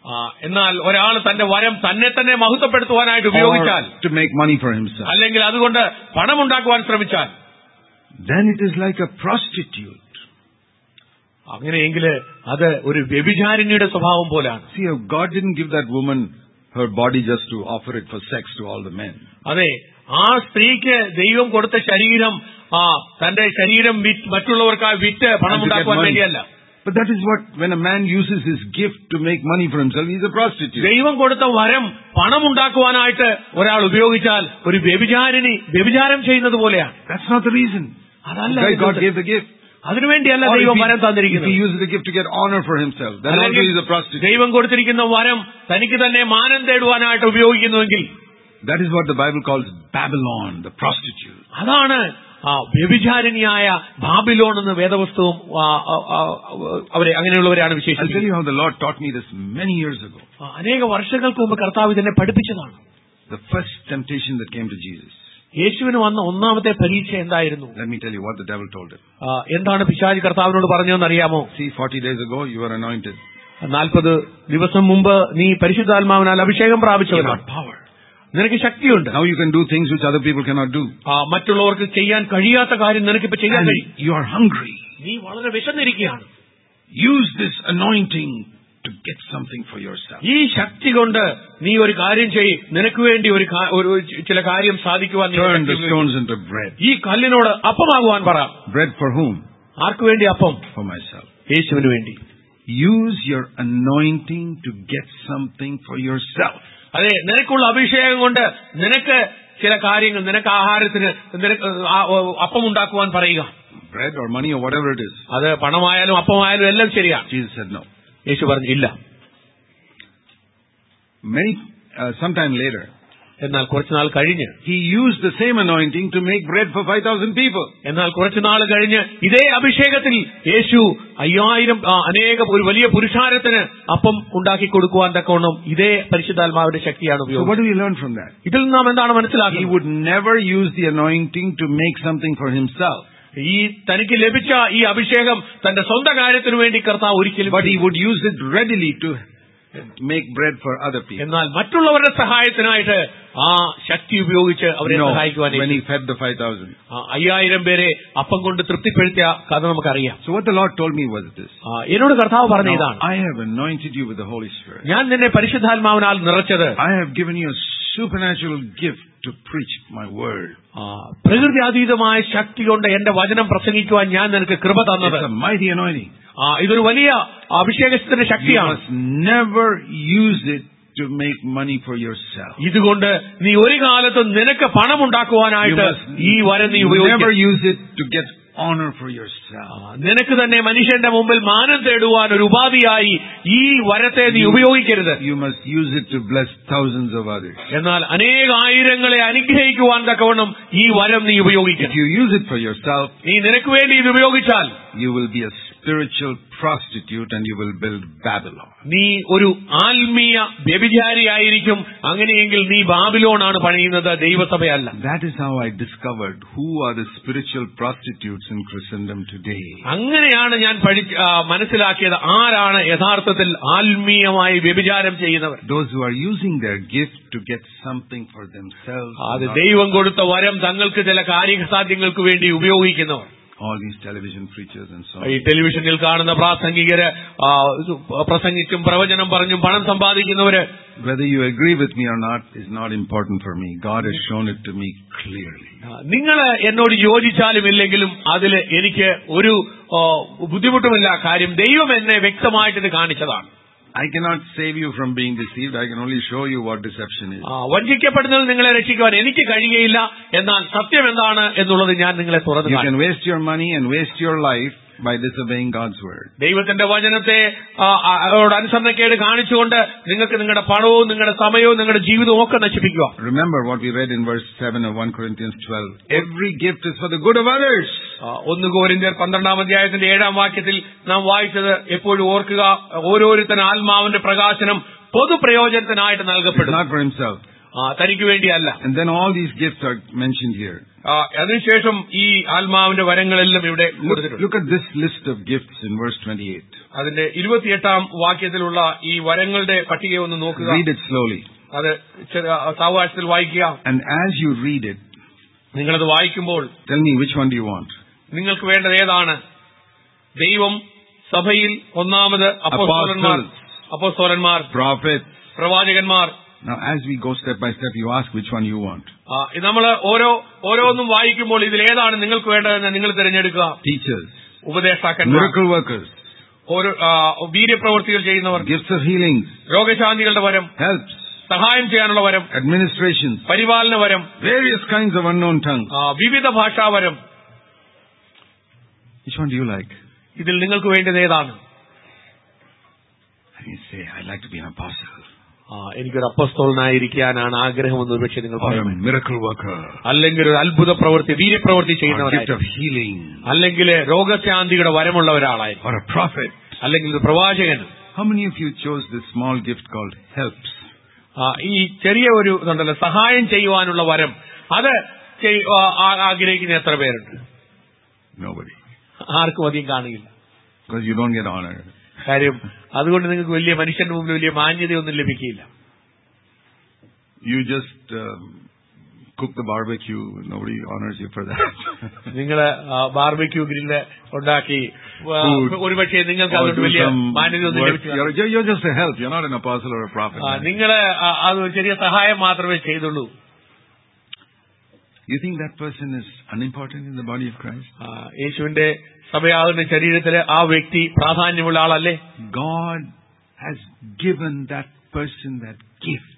എന്നാൽ ഒരാൾ തന്റെ വരം തന്നെ തന്നെ മഹത്വപ്പെടുത്തുവാനായിട്ട് ഉപയോഗിച്ചാൽ, to make money for himself, അല്ലെങ്കിൽ അതുകൊണ്ട് പണമുണ്ടാക്കുവാൻ ശ്രമിച്ചാൽ, then it is like a prostitute. അങ്ങനെയെങ്കിൽ അത് ഒരു വ്യഭിചാരിണിയുടെ സ്വഭാവം പോലാണ്. See, God didn't give that woman her body just to offer it for sex to all the men. അതെ, ആ സ്ത്രീക്ക് ദൈവം കൊടുത്ത ശരീരം തന്റെ ശരീരം മറ്റുള്ളവർക്കായി വിറ്റ് പണമുണ്ടാക്കുവാൻ വേണ്ടിയല്ല. But that is what, when a man uses his gift to make money for himself, he is a prostitute. ദൈവം കൊടുത്ത വരം പണമുണ്ടാക്കുവാനായിട്ട് ഒരാൾ ഉപയോഗിച്ചാൽ ഒരു വ്യഭിചാരിണി വ്യഭിചാരം ചെയ്യുന്നത് പോലെയാണ്. That's not the reason. അതല്ല God gave the gift. അതിനുവേണ്ടിയല്ല ദൈവം വരം തന്നിരിക്കുന്നത്. He used the gift to get honor for himself. Then also he is a prostitute. ദൈവം കൊടുത്തിരിക്കുന്ന വരം തനിക്ക് തന്നെ മാനം തേടുവാനായിട്ട് ഉപയോഗിക്കുന്നുവെങ്കിൽ, that is what the Bible calls Babylon, the prostitute. അതാണ് വ്യഭിചാരിണിയായ ബാബിലോൺ എന്ന് വേദപുസ്തകം അവരെ അങ്ങനെയുള്ളവരെയാണ് വിശേഷിപ്പിച്ചത്. I'll tell you how the Lord taught me this many years ago. അനേക വർഷങ്ങൾക്ക് മുമ്പ് കർത്താവ് ഇതിനെ പഠിപ്പിച്ചതാണ്. The first temptation that came to Jesus. യേശുവിന് വന്ന ഒന്നാമത്തെ പരീക്ഷ എന്തായിരുന്നു? Let me tell you what the devil told him. എന്താണ് പിശാച് കർത്താവിനോട് പറഞ്ഞതെന്ന് അറിയാമോ? See, forty days ago you were anointed. നാൽപ്പത് ദിവസം മുമ്പ് നീ പരിശുദ്ധാത്മാവിനാൽ അഭിഷേകം പ്രാപിച്ചവനാണ്. നിനക്ക് ശക്തിയുണ്ട്. Now you can do things which other people cannot do. മറ്റുള്ളവർക്ക് ചെയ്യാൻ കഴിയാത്ത കാര്യം നിനക്കിപ്പോ ചെയ്യാൻ കഴിയും. You are hungry. നീ വളരെ വിശന്നിരിക്കുകയാണ്. Use this anointing to get something for yourself. ഈ ശക്തി കൊണ്ട് നീ ഒരു കാര്യം ചെയ്യ്, നിനക്ക് വേണ്ടി ഒരു ചില കാര്യം സാധിക്കുവാൻ. Turn the stones into bread. ഈ കല്ലിനോട് അപ്പമാകുവാൻ പറ. Bread for whom? ആർക്ക് വേണ്ടി അപ്പം? For myself. യേശുവിന് വേണ്ടി. Use your anointing to get something for yourself. അതെ, നിനക്കുള്ള അഭിഷേകം കൊണ്ട് നിനക്ക് ചില കാര്യങ്ങൾ, നിനക്ക് ആഹാരത്തിന് നിനക്ക് അപ്പം ഉണ്ടാക്കുവാൻ പറയുക. Bread or money or whatever it is. അത് പണമായാലും അപ്പമായാലും എല്ലാം ശരിയാണ്. Jesus said no. യേശു പറഞ്ഞു ഇല്ല. Many uh, sometime later, എന്നാൽ കുറച്ചുനാൾ കഴിഞ്ഞ് he used the same anointing to make bread for five thousand people. എന്നാൽ കുറച്ചുനാൾ കഴിഞ്ഞ് ഇതേ അഭിഷേകത്തിൽ യേശു അയ്യായിരം അനേക ഒരു വലിയ പുരുഷാരത്തിന് അപ്പം ഉണ്ടാക്കി കൊടുക്കുവാൻ തക്കവണ്ണം ഇതേ പരിശുദ്ധാത്മാവിന്റെ ശക്തിയാണ് ഉപയോഗിച്ചത്. So what do we learn from that? ഇതിൽ നാം എന്താണ് മനസ്സിലാക്കുന്നത്? He would never use the anointing to make something for himself. ഈ തനിക്ക് ലഭിച്ച ഈ അഭിഷേകം തന്റെ സ്വന്തം കാര്യത്തിന് വേണ്ടി കർത്താവ് ഒരിക്കലും, but he would use it readily to make bread for other people. എന്നാൽ മറ്റുള്ളവരുടെ സഹായത്തിനായിട്ട് ആ ശക്തി ഉപയോഗിച്ച് അവരെ സഹായിക്കുവാൻ. When he fed the five thousand, അയ്യായിരം പേരെ അപ്പം കൊണ്ട് തൃപ്തിപ്പെടുത്തിയ കഥ നമുക്കറിയാം. So what the Lord told me was this. എന്നോട് കർത്താവ് പറഞ്ഞ ഇതാണ്, I have anointed you with the Holy Spirit. ഞാൻ നിന്നെ പരിശുദ്ധാത്മാവിനാൽ നിറച്ചത്. I have given you a supernatural gift to preach my word. പ്രകൃതി അതീതമായ ശക്തി കൊണ്ട് എന്റെ വചനം പ്രസംഗിക്കുവാൻ ഞാൻ നിനക്ക് കൃപ തന്നത്. It's a mighty anointing. ഇതൊരു വലിയ അഭിഷേകത്തിന്റെ ശക്തിയാണ്. You must never use it to make money for yourself. ഇതുകൊണ്ട് നീ ഒരു കാലത്തും നിനക്ക് പണം ഉണ്ടാക്കുവാനായിട്ട് ഈ വരം നീ ഉപയോഗിക്കരുത്. Never use it to get honor for yourself. നിനക്ക് തന്നെ മനുഷ്യന്റെ മുമ്പിൽ മാനം തേടുവാൻ ഒരു ഉപാധിയായി ഈ വരത്തെ നീ ഉപയോഗിക്കരുത്. You must use it to bless thousands of others. എന്നാൽ അനേക ആയിരങ്ങളെ അനുഗ്രഹിക്കുവാൻ തക്കവണ്ണം ഈ വരം നീ ഉപയോഗിക്കണം. If you use it for yourself, നീ നിനക്ക് വേണ്ടി ഇത് ഉപയോഗിച്ചാൽ you will be a spiritual prostitute and you will build Babylon. നീ ഒരു ആത്മീയ വ്യഭിചാരിയായിരിക്കും. അങ്ങനെയെങ്കിൽ നീ ബാബിലോണാണ് പണിയുന്നത്, ദൈവസഭയല്ല. That is how I discovered who are the spiritual prostitutes in Christendom today. അങ്ങനെയാണ് ഞാൻ മനസ്സിലാക്കിയത് ആരാണ് യഥാർത്ഥത്തിൽ ആത്മീയമായി വ്യഭിചാരം ചെയ്യുന്നവർ. Those who are using their gift to get something for themselves. അത് ദൈവം കൊടുത്ത വരം തങ്ങൾക്ക് ചില കാര്യസാധ്യങ്ങൾക്ക് വേണ്ടി ഉപയോഗിക്കുന്നവർ. All these television preachers and so on. ഈ ടെലിവിഷനിൽ കാണുന്ന പ്രാസംഗികര് പ്രസംഗിച്ചും പ്രവചനം പറഞ്ഞും പണം സമ്പാദിക്കുന്നവര്. Whether you agree with me or not is not important for me. God has shown it to me clearly. നിങ്ങൾ എന്നോട് യോജിച്ചാലും ഇല്ലെങ്കിലും അതിൽ എനിക്ക് ഒരു ബുദ്ധിമുട്ടുമില്ല. കാര്യം ദൈവം എന്നെ വ്യക്തമായിട്ട് ഇത് കാണിച്ചതാണ്. I cannot save you from being deceived. I can only show you what deception is. വഞ്ചിക്കപ്പെടുന്നതിൽ നിങ്ങളെ രക്ഷിക്കുവാൻ എനിക്ക് കഴിയുകയില്ല. എന്നാൽ സത്യം എന്താണ് എന്നുള്ളത് ഞാൻ നിങ്ങളെ തുറന്നു കാണിക്കും. You can waste your money and waste your life by disobeying God's word. ദൈവത്തിന്റെ വചനത്തെ അനുസരണക്കേട് കാണിച്ചുകൊണ്ട് നിങ്ങൾക്ക് നിങ്ങളുടെ പണവും നിങ്ങളുടെ സമയവും നിങ്ങളുടെ ജീവിതവും ഒക്കെ നശിപ്പിക്കുക. Remember what we read in verse seven of First Corinthians twelve. Every gift is for the good of others. ഒന്ന് കൊരിന്ത്യർ പന്ത്രണ്ടാം അധ്യായത്തിന്റെ ഏഴാം വാക്യത്തിൽ നാം വായിച്ചത് എപ്പോഴും ഓർക്കുക, ഓരോരുത്തൻ ആത്മാവിന്റെ പ്രകാശനം പൊതുപ്രയോജനത്തിനായിട്ട് നൽകപ്പെടും. Not for himself. തനിക്ക് വേണ്ടിയല്ല. And then all these gifts are mentioned here. അതിനുശേഷം ഈ ആത്മാവിന്റെ വരങ്ങളെല്ലാം ഇവിടെ കൊടുത്തിട്ടുണ്ട്. Look at this list of gifts in verse twenty-eight. അതിന്റെ ഇരുപത്തിയെട്ടാം വാക്യത്തിലുള്ള ഈ വരങ്ങളുടെ പട്ടിക ഒന്ന് നോക്കുക. Read it slowly. അത് സാവകാശത്തിൽ വായിക്കുക. And as you read it, നിങ്ങളത് വായിക്കുമ്പോൾ tell me which one do you want? നിങ്ങൾക്ക് വേണ്ടത് ഏതാണ്? ദൈവം, സഭയിൽ ഒന്നാമത് അപ്പോസ്തലന്മാർ, അപ്പോസ്തലന്മാർ, prophets, പ്രവാചകന്മാർ. Now as we go step by step, you ask which one you want. നമ്മൾ ഓരോ ഓരോന്നും വായിക്കുമ്പോൾ ഇതിൽ ഏതാണ് നിങ്ങൾക്ക് വേണ്ടതെന്ന് നിങ്ങൾ തിരഞ്ഞെടുക്കുക. Teachers, ഉപദേഷ്ടാക്കന്മാർ, miracle workers, ഓരോ വീര്യപ്രവൃത്തികൾ ചെയ്യുന്നവർ, gifts of healings, രോഗശാന്തികളുടെ വരം, helps, സഹായം ചെയ്യാനുള്ള വരം, administrations, പരിപാലന വരം, various kinds of unknown tongues. വിവിധ ഭാഷാവരം. Which one do you like? ഇതിൽ നിങ്ങൾക്ക് വേണ്ടത് ഏതാണ്? And you say, I like to be an apostle. എനിക്കൊരു അപ്പോസ്തലനായിരിക്കാനാണ് ആഗ്രഹമെന്ന് ഒരുപക്ഷെ നിങ്ങൾ പറയും. Miracle worker, അല്ലെങ്കിൽ ഒരു അത്ഭുത പ്രവൃത്തി, വീര്യപ്രവൃത്തി ചെയ്യുന്നവരായിരിക്കും, അല്ലെങ്കിൽ രോഗശാന്തിയുടെ വരമുള്ള ഒരാളായിരിക്കും, or a prophet, അല്ലെങ്കിൽ ഒരു പ്രവാചകൻ. How many of you chose this small gift called helps? ഈ ചെറിയ ഒരു ഇതുണ്ടല്ലോ, സഹായം ചെയ്യുവാനുള്ള വരം, അത് ആഗ്രഹിക്കുന്ന എത്ര പേരുണ്ട്? Nobody. ആർക്കും അധികം കാണുകയില്ല. Because you don't get honor. കാര്യം അതുകൊണ്ട് നിങ്ങൾക്ക് വലിയ മനുഷ്യന്റെ മുമ്പിൽ വലിയ മാന്യതയൊന്നും ലഭിക്കില്ല. You just uh, cook the barbecue, nobody honors you for that. നിങ്ങൾ ബാർബിക്യൂ ഗ്രില്ല് ഉണ്ടാക്കി ഒരുപക്ഷെ നിങ്ങൾക്ക് അതുകൊണ്ട് വലിയ മാന്യതയൊന്നും ലഭിക്കില്ല. You're just a help. You're not an apostle or a prophet. നിങ്ങൾ അത് ചെറിയ സഹായം മാത്രമേ ചെയ്തുള്ളൂ. You think that person is unimportant in the body of Christ? യേശുവിന്റെ സഭയാകുന്ന ശരീരത്തിലെ ആ വ്യക്തി പ്രാധാന്യമുള്ള ആളല്ലേ? God has given that person that gift.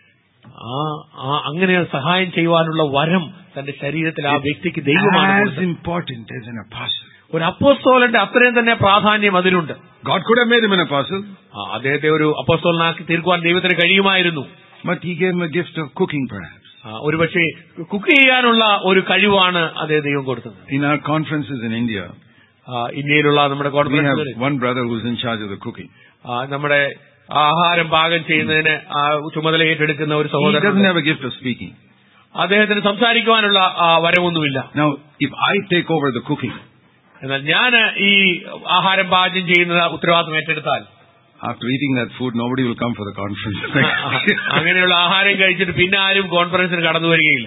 അങ്ങനെ സഹായം ചെയ്യുവാനുള്ള വരം തന്റെ ശരീരത്തിൽ ആ വ്യക്തിക്ക് ദൈവമാണ്. As important as an apostle. ഒരു അപ്പോസ്തലന്റെ അത്രയും തന്നെ പ്രാധാന്യം അതിനുണ്ട്. God could have made him an apostle. അദ്ദേഹത്തെ ഒരു അപ്പോസ്തലനാക്കി തീർക്കുവാൻ ദൈവത്തിന് കഴിയുമായിരുന്നു. But he gave him a gift of cooking perhaps. ഒരുപക്ഷെ കുക്ക് ചെയ്യാനുള്ള ഒരു കഴിവാണ് അതേ ദൈവം കൊടുത്തത്. In our conferences in India, ഇന്ത്യയിലുള്ള നമ്മുടെ കോൺഫറൻസുകളിൽ one brother who's in charge of the cooking. നമ്മുടെ ആഹാരം പാകം ചെയ്യുന്നതിന് ചുമതല ഏറ്റെടുക്കുന്ന ഒരു സഹോദരൻ. He doesn't have a gift of speaking. അദ്ദേഹത്തിന് സംസാരിക്കുവാനുള്ള വരവൊന്നുമില്ല. Now, if I take over the cooking, എന്നാൽ ഞാൻ ഈ ആഹാരം പാചകം ചെയ്യുന്ന ഉത്തരവാദിത്വം ഏറ്റെടുത്താൽ, after eating that food, nobody will come for the conference. അങ്ങനെയുള്ള ആഹാരം കഴിച്ചിട്ട് പിന്നെ ആരും കോൺഫറൻസിന് കടന്നു വരികയില്ല.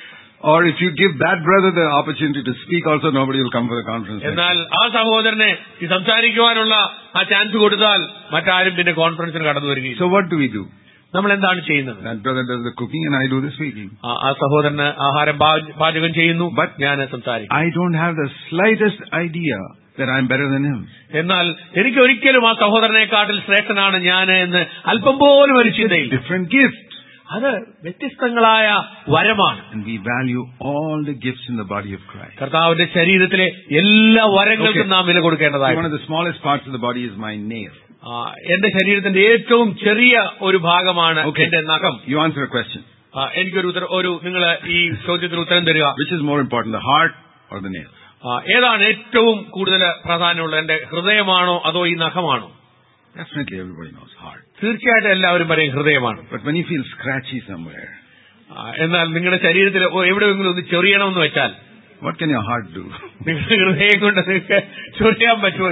Or if you give that brother the opportunity to speak, also nobody will come for the conference. എന്നാൽ ആ സഹോദരനെ ഈ സംസാരിക്കുവാനുള്ള ആ ചാൻസ് കൊടുത്താൽ മറ്റാരും പിന്നെ കോൺഫറൻസിന് കടന്നു വരികയില്ല. So what do we do? നമ്മൾ എന്താണ് ചെയ്യുന്നത്? That brother does the cooking and I do the speaking. ആ സഹോദരന് ആഹാരം പാചകം ചെയ്യുന്നു, ഞാൻ സംസാരിക്കും. I don't have the slightest idea that I'm better than him. എന്നാൽ എനിക്ക് ഒരിക്കലും ആ സഹോദരനെക്കാട്ടിൽ ശ്രേഷ്ഠനാണ് ഞാൻ എന്ന് അല്പം പോലും ഒരു ചിന്തയില്ല. Different gift. അത് വ്യത്യസ്തങ്ങളായ വരമാണ്. And we value all the gifts in the body of Christ. കർത്താവിന്റെ ശരീരത്തിലെ എല്ലാ വരങ്ങൾക്കും നാം വില കൊടുക്കേണ്ടതാണ്. One of the smallest parts of the body is my nail. എന്റെ ശരീരത്തിന്റെ ഏറ്റവും ചെറിയ ഒരു ഭാഗമാണ് എന്റെ നഖം. You answer a question. എനിക്കൊരു ഒരു നിങ്ങൾ ഈ ചോദ്യത്തിന് ഉത്തരം തരിക. Which is more important, the heart or the nail? ഏതാണ് ഏറ്റവും കൂടുതൽ പ്രാധാന്യമുള്ളത്, എന്റെ ഹൃദയമാണോ അതോ ഈ നഖമാണോ? Definitely everybody knows heart. തീർച്ചയായിട്ടും എല്ലാവരും പറയും ഹൃദയമാണ്. But when you feel scratchy somewhere, എന്നാൽ നിങ്ങളുടെ ശരീരത്തിൽ എവിടെയെങ്കിലും ഒന്ന് ചൊറിയണമെന്ന് വെച്ചാൽ, what can your heart do? നിങ്ങളുടെ ഹൃദയം കൊണ്ട് നിങ്ങൾക്ക് ചൊറിയാൻ പറ്റുമോ?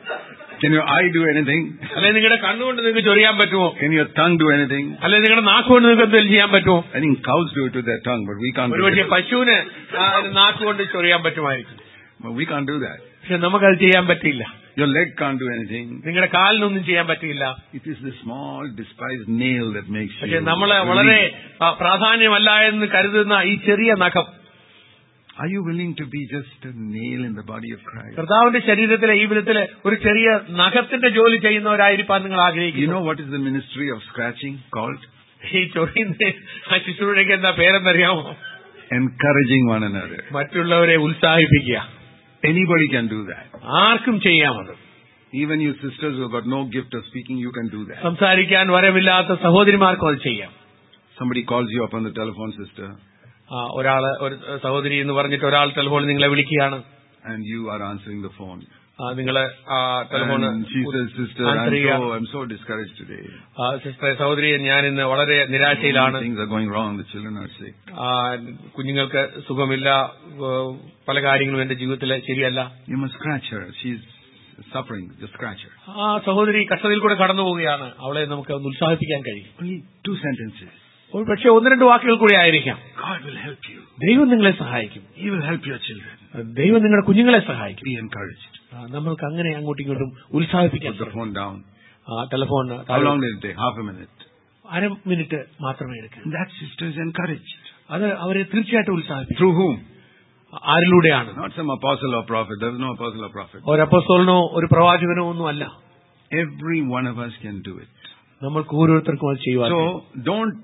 Can your eye do anything? അല്ലെങ്കിൽ നിങ്ങളുടെ കണ്ണുകൊണ്ട് നിങ്ങൾക്ക് ചൊറിയാൻ പറ്റുമോ? Can your tongue do anything? അല്ലെങ്കിൽ നിങ്ങളുടെ നാക്കുകൊണ്ട് നിങ്ങൾക്ക് എന്തെങ്കിലും ചെയ്യാൻ പറ്റുമോ? I think cows do it with their tongue, but we can't do it. ഒരുപക്ഷെ പശുവിന് നാക്കുകൊണ്ട് ചൊറിയാൻ പറ്റുമായിരിക്കും. But we can't do that. പക്ഷെ നമുക്കത് ചെയ്യാൻ പറ്റില്ല. Your leg can't do anything. നിങ്ങളുടെ കാലിനൊന്നും ചെയ്യാൻ പറ്റില്ല. It is the small despised nail that makes you. പക്ഷെ നമ്മളെ വളരെ പ്രാധാന്യമല്ല എന്ന് കരുതുന്ന ഈ ചെറിയ നഖം. Are you willing to be just a nail in the body of Christ? കർത്താവിന്റെ ശരീരത്തിലെ ഈ വിധത്തിലെ ഒരു ചെറിയ നഖത്തിന്റെ ജോലി ചെയ്യുന്നവരായിരിക്കാൻ നിങ്ങൾ ആഗ്രഹിക്കുന്നു. You know what is the ministry of scratching called? ഈ ചൊറിയുന്ന ആ ശുശ്രൂഷയ്ക്ക് എന്താ പേരെന്നറിയാമോ? Encouraging one another. മറ്റുള്ളവരെ ഉത്സാഹിപ്പിക്കുക. Anybody can do that. ആർക്കും ചെയ്യാമത്. Even you sisters who have got no gift of speaking, you can do that. സംസാരിക്കാൻ വരമില്ലാത്ത സഹോദരിമാർക്കും അത് ചെയ്യാം. Somebody calls you up on the telephone, sister. ഒരാള് ഒരു സഹോദരി എന്ന് പറഞ്ഞിട്ട് ഒരാൾ ടെലിഫോണിൽ നിങ്ങളെ വിളിക്കുകയാണ്. And you are answering the phone. നിങ്ങള് telephone I'm so discouraged today. Sister സഹോദരി, ഞാൻ ഇന്ന് വളരെ നിരാശയിലാണ്. Things are going wrong. The children are sick. കുഞ്ഞുങ്ങൾക്ക് സുഖമില്ല, പല കാര്യങ്ങളും എന്റെ ജീവിതത്തിൽ ശരിയല്ല. You must scratch her. She's suffering. Just scratch her. ആ സഹോദരി കഷ്ടതയിൽ കൂടെ കടന്നു പോവുകയാണ്. അവളെ നമുക്ക് ഒന്ന് ഉത്സാഹിപ്പിക്കാൻ കഴിയും. Only two sentences. ഒരു പക്ഷേ ഒന്ന് രണ്ട് വാക്കുകൾ കൂടി ആയിരിക്കാം. God will help you. ദൈവം നിങ്ങളെ സഹായിക്കും. He will help your children. ദൈവം നിങ്ങളുടെ കുഞ്ഞുങ്ങളെ സഹായിക്കും. Be encouraged. നമ്മൾക്ക് അങ്ങനെ അങ്ങോട്ടും ഇങ്ങോട്ടും ഉത്സാഹിപ്പിക്കാം. Put the phone down. ആ telephone How long did it take? Half a minute. അര മിനിറ്റ് മാത്രമേ എടുക്കൂ. That sister is encouraged. അത് അവരെ തീർച്ചയായിട്ടും ഉത്സാഹിപ്പിക്കും. Through whom? ആരിലൂടെയാണ്? Not some apostle or prophet. There is no apostle or prophet. ഒരു അപ്പോസ്തലനോ ഒരു പ്രവാചകനോ ഒന്നും അല്ല. Every one of us can do it. നമ്മൾക്ക് ഓരോരുത്തർക്കും അത് ചെയ്യുവാൻ. So don't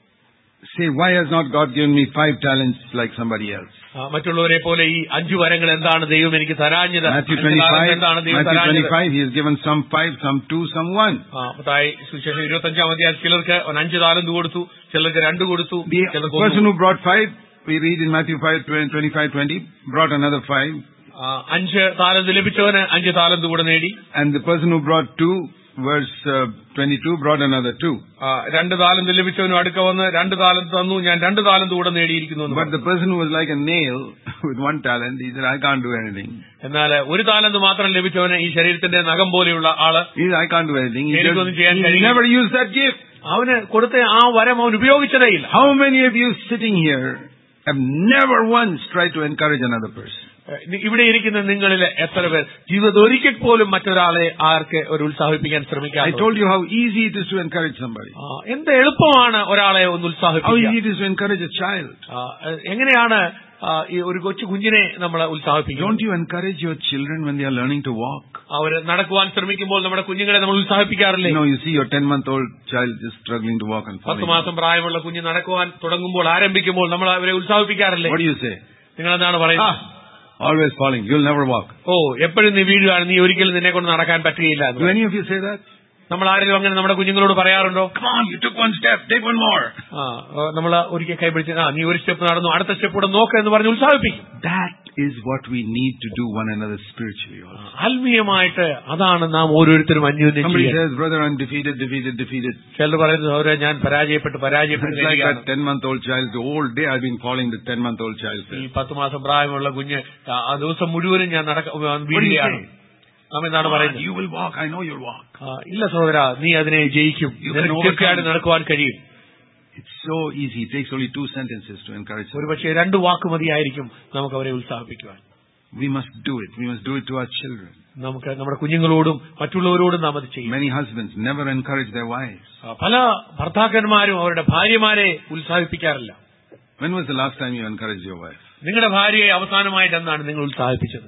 say, why has not God given me five talents like somebody else? മറ്റുള്ളവരെ പോലെ ഈ അഞ്ചു വരങ്ങൾ എന്താണ് ദൈവം എനിക്ക് തരാഞ്ഞത്? Matthew twenty-five, Matthew twenty-five, He has given some five, some two, some one. Mathai സുവിശേഷം ഇരുപത്തഞ്ചാം അധ്യായം ചിലർക്ക് അഞ്ച് താലന്ത് കൊടുത്തു, ചിലർക്ക് രണ്ട് കൊടുത്തു. The person who brought five, we read in Matthew five, twenty-five, twenty, brought another five. അഞ്ച് താലന്ത് ലഭിച്ചവന് അഞ്ച് താലന്ത് കൂടെ നേടി. And the person who brought two, verse uh, twenty-two, brought another two. രണ്ട് താലന്ത് ലഭിച്ചവനും അടുക്ക വന്ന് രണ്ട് താലന്ത് തന്നു, ഞാൻ രണ്ട് താലന്ത് കൂടെ നേടിയിരിക്കുന്നു. But the person who was like a nail with one talent, he said, I can't do anything. എന്നാൽ ഒരു താലന്ത് മാത്രം ലഭിച്ചവന്, ഈ ശരീരത്തിന്റെ നഖം പോലെയുള്ള ആള്, he said, I can't do anything. He, just, he never used that gift. അവന് കൊടുത്ത ആ വരം അവൻ ഉപയോഗിച്ചതേയില്ല. How many of you sitting here have never once tried to encourage another person? ഇവിടെ ഇരിക്കുന്ന നിങ്ങളിൽ എത്ര പേർ ജീവിതത്തിൽ ഒരിക്കൽ പോലും മറ്റൊരാളെ ആർക്ക് ഒരു ഉത്സാഹിപ്പിക്കാൻ ശ്രമിക്കാം? I told you how easy it is to encourage somebody. എന്ത് എളുപ്പമാണ് ഒരാളെ ഒന്ന് ഉത്സാഹിപ്പിക്കാൻ. How easy it is to encourage a child. എങ്ങനെയാണ് ഈ ഒരു കൊച്ചു കുഞ്ഞിനെ നമ്മൾ ഉത്സാഹിപ്പിക്കുന്നത്? Don't you encourage your children when they are learning to walk? അവർ നടക്കുവാൻ ശ്രമിക്കുമ്പോൾ നമ്മുടെ കുഞ്ഞുങ്ങളെ നമ്മൾ ഉത്സാഹിപ്പിക്കാറില്ലേ? No, you see your ten month old child just struggling to walk and falling. പത്ത് മാസം പ്രായമുള്ള കുഞ്ഞ് നടക്കുവാൻ തുടങ്ങുമ്പോൾ ആരംഭിക്കുമ്പോൾ നമ്മൾ അവരെ ഉത്സാഹിപ്പിക്കാറില്ലേ? What do you say? നിങ്ങൾ എന്താണ് പറയുന്നത്? Always falling. You'll never walk. ഓ, എപ്പോഴും നീ വീഴുകയാണ്, നീ ഒരിക്കലും നിന്നെ കൊണ്ട് നടക്കാൻ പറ്റുകയില്ല. Do any of you say that? നമ്മൾ ആരെങ്കിലും അങ്ങനെ നമ്മുടെ കുഞ്ഞുങ്ങളോട് പറയാറുണ്ടോ? Come on, you took one step, take one more. ആ, നമ്മൾ ഒരിക്കൽ കൈ പിടിച്ച് ആ നീ ഒരു സ്റ്റെപ്പ് നടന്നു, അടുത്ത സ്റ്റെപ്പ് കൂടെ നോക്ക് എന്ന് പറഞ്ഞ് ഉത്സാഹിപ്പിക്കും. That is what we need to do one another spiritually also. ആത്മീയമായിട്ട് അതാണ് നാം ഓരോരുത്തരും അന്യോന്യം Somebody ചെയ്യുന്നത്. says, brother, I'm defeated, defeated, defeated. ചിലർ പറയുന്നത് അവരെ ഞാൻ പരാജയപ്പെട്ട് പരാജയപ്പെട്ടു. It's like that ten month old child. The whole day I've been falling the ten month old child. ഈ പത്ത് മാസം പ്രായമുള്ള കുഞ്ഞ് ആ ദിവസം മുഴുവനും ഞാൻ വീഴുകയാണ്. നാം എന്താണ് പറയുന്നത്? You will walk. I know you'll walk. ഇല്ല സഹോദര, നീ അതിനെ ജയിക്കും, തീർച്ചയായിട്ടും നടക്കുവാൻ കഴിയും. It's so easy. It takes only two sentences to encourage them. ഒരു പക്ഷേ രണ്ട് വാക്ക് മതിയായിരിക്കും നമുക്ക് അവരെ ഉത്സാഹിപ്പിക്കുവാൻ. We must do it. We must do it to our children. നമുക്ക് നമ്മുടെ കുഞ്ഞുങ്ങളോടും മറ്റുള്ളവരോടും നാം അത് ചെയ്യും. Many husbands never encourage their wives. പല ഭർത്താക്കന്മാരും അവരുടെ ഭാര്യമാരെ ഉത്സാഹിപ്പിക്കാറില്ല. When was the last time you encouraged your wife? നിങ്ങളുടെ ഭാര്യയെ അവസാനമായിട്ട് എന്താണ് നിങ്ങൾ ഉത്സാഹിപ്പിച്ചത്?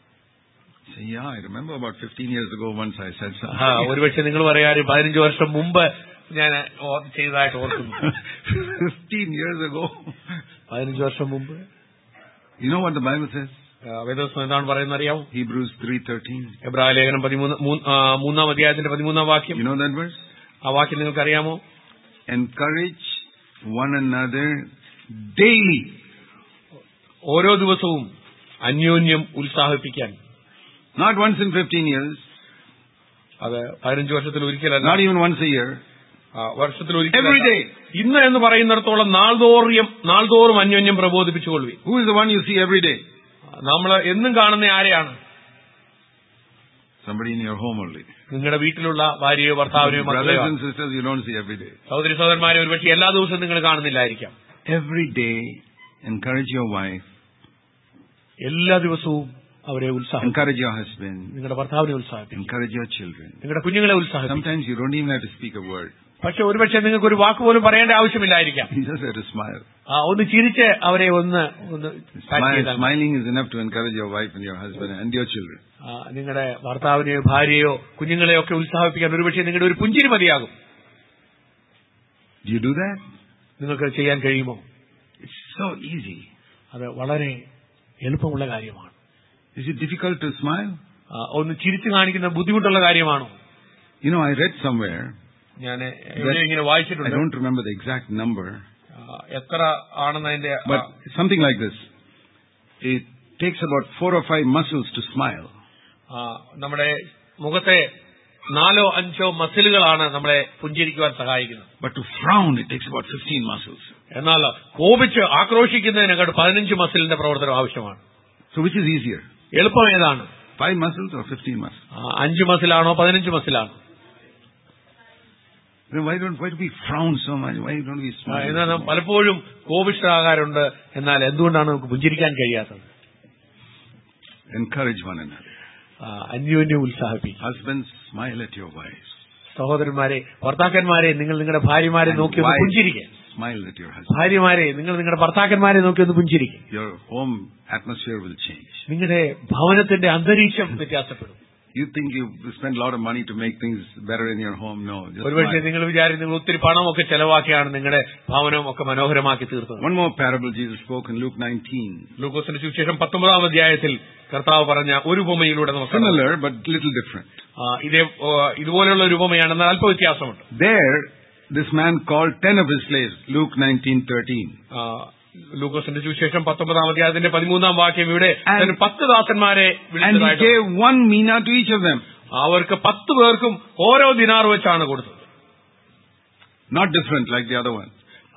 Say, yeah, I remember about fifteen years ago once I said something. ആ, ഒരുപക്ഷെ നിങ്ങൾ പറയാറ് പതിനഞ്ച് വർഷം മുമ്പ് ഞാൻ ചെയ്തതായിട്ട് ഓർക്കുന്നു. Fifteen years ago. പതിനഞ്ച് വർഷം മുമ്പ്. You know what the Bible says? വേദപുസ്തകം എന്താണ് പറയുന്നത് അറിയാമോ? Hebrews three thirteen. എബ്രായ ലേഖനം പതിമൂന്ന് മൂന്നാം അധ്യായത്തിന്റെ പതിമൂന്നാം വാക്യം. You know that verse? ആ വാക്യം നിങ്ങൾക്ക് അറിയാമോ? Encourage one another daily. ഓരോ ദിവസവും അന്യോന്യം ഉത്സാഹിപ്പിക്കാൻ. Not once in fifteen years. അത് പതിനഞ്ച് വർഷത്തിൽ ഒരിക്കലല്ല. Not even once a year. വർഷത്തിൽ ഒരിക്കൽ. Every day. ഇന്ന് എന്ന് പറയുന്നിടത്തോളം നാൾതോറും നാൾതോറും അന്യോന്യം പ്രബോധിപ്പിച്ചുകൊള്ളുവി. Who is the one you see every day? നമ്മൾ എന്നും കാണുന്ന ആരെയാണ്? Somebody in your home only. നിങ്ങളുടെ വീട്ടിലുള്ള ഭാര്യയോ ഭർത്താവിനെയോ മക്കളെയോ. Brothers and sisters you don't see every day. സഹോദരി സഹോദരന്മാരെ ഒരുപക്ഷെ എല്ലാ ദിവസവും നിങ്ങൾ കാണുന്നില്ലായിരിക്കാം. Every day encourage your wife. എല്ലാ ദിവസവും അവരെ ഉത്സാഹിപ്പിക്കുക. Encourage your husband. നിങ്ങളുടെ ഭർത്താവിനെ ഉത്സാഹിപ്പിക്കുക. Encourage your children. നിങ്ങളുടെ കുഞ്ഞുങ്ങളെ ഉത്സാഹിപ്പിക്കുക. Sometimes you don't even have to speak a word. പക്ഷെ ഒരുപക്ഷെ നിങ്ങൾക്ക് ഒരു വാക്ക് പോലും പറയേണ്ട ആവശ്യമില്ലായിരിക്കാം. You just have to smile. ആ, ഒന്ന് ചിരിച്ച് അവരെ ഒന്ന് ഒന്ന് Smiling is enough to encourage your wife and your husband and your children. നിങ്ങളുടെ ഭർത്താവിനെയോ ഭാര്യയോ കുഞ്ഞുങ്ങളെയോ ഒക്കെ ഉത്സാഹിപ്പിക്കാൻ ഒരുപക്ഷെ നിങ്ങളുടെ ഒരു പുഞ്ചിരി മതിയാകും. Do you do that? നിങ്ങൾക്ക് ചെയ്യാൻ കഴിയുമോ? It's so easy. അത് വളരെ എളുപ്പമുള്ള കാര്യമാണ്. Is it difficult to smile? ഒന്ന് ചിരിച്ചു കാണിക്കുന്ന ബുദ്ധിമുട്ടുള്ള കാര്യമാണോ? You know, I read somewhere. ഞാൻ ഇങ്ങനെ വായിച്ചിട്ടുണ്ട്. I don't remember the exact number. എത്ര ആണെന്ന് അതിന്റെ. But something like this. It takes about four or five muscles to smile. നമ്മുടെ മുഖത്തെ നാലോ അഞ്ചോ മസിലുകളാണ് നമ്മളെ പുഞ്ചിരിക്കുവാൻ സഹായിക്കുന്നത്. But to frown, it takes about fifteen muscles. എന്നാൽ കോപിച്ച് ആക്രോശിക്കുന്നതിനെക്കാൾ പതിനഞ്ച് മസിലിന്റെ പ്രവർത്തനം ആവശ്യമാണ്. So which is easier? എളുപ്പം ഏതാണ്? Five muscles or fifteen muscles? അഞ്ച് മസിലാണോ പതിനഞ്ച് മസിലാണോ? Then why don't why do we frown so much? Why don't we smile? എന്നാൽ പലപ്പോഴും കോപിഷ്ഠരാകാറുണ്ട്, എന്നാൽ എന്തുകൊണ്ടാണ് നമുക്ക് പുഞ്ചിരിക്കാൻ കഴിയാത്തത്? Encourage one another. അന്യോന്യം ഉത്സാഹിപ്പിക്കും. Husbands, smile at your wives. സഹോദരന്മാരെ, ഭർത്താക്കന്മാരെ, നിങ്ങൾ നിങ്ങളുടെ ഭാര്യമാരെ നോക്കി ഒന്ന് പുഞ്ചിരിക്കുക. Smile at your husband. ഭാര്യമാരെ, നിങ്ങൾ നിങ്ങളുടെ ഭർത്താക്കന്മാരെ നോക്കി ഒന്ന് പുഞ്ചിരിക്കുക. Your home atmosphere will change. നിങ്ങളുടെ ഭവനത്തിന്റെ അന്തരീക്ഷം വ്യത്യാസപ്പെടും. You think you spend a lot of money to make things better in your home? No. ഒരുപക്ഷെ നിങ്ങൾ വിചാരിക്കും നിങ്ങൾ ഒത്തിരി പണമൊക്കെ ചെലവാക്കിയാണ് നിങ്ങളുടെ ഭവനം ഒക്കെ മനോഹരമാക്കി തീർത്തത്. One more parable Jesus spoke in Luke nineteen. ലൂക്കോസിന്റെ സുവിശേഷം പത്തൊമ്പതാം അധ്യായത്തിൽ കർത്താവ് പറഞ്ഞ ഒരു ഉപമയിലൂടെ നമുക്ക് similar but little different. ഇതേ ഇതുപോലെയുള്ള ഒരു ഉപമയാണ്, എന്നാൽ അല്പ വ്യത്യാസമുണ്ട്. There this man called ten of his slaves. Luke nineteen thirteen. ലൂക്കോസിന്റെ സുവിശേഷം പത്തൊമ്പതാം അധ്യായത്തിന്റെ പതിമൂന്നാം വാക്യം ഇവിടെ പത്ത് ദാസന്മാരെ വിളിച്ചതായിട്ട് and he gave one mina to each of them. അവർക്ക് പത്ത് പേർക്കും ഓരോ ദിനാർ വെച്ചാണ് കൊടുത്തത്. Not different like the other one.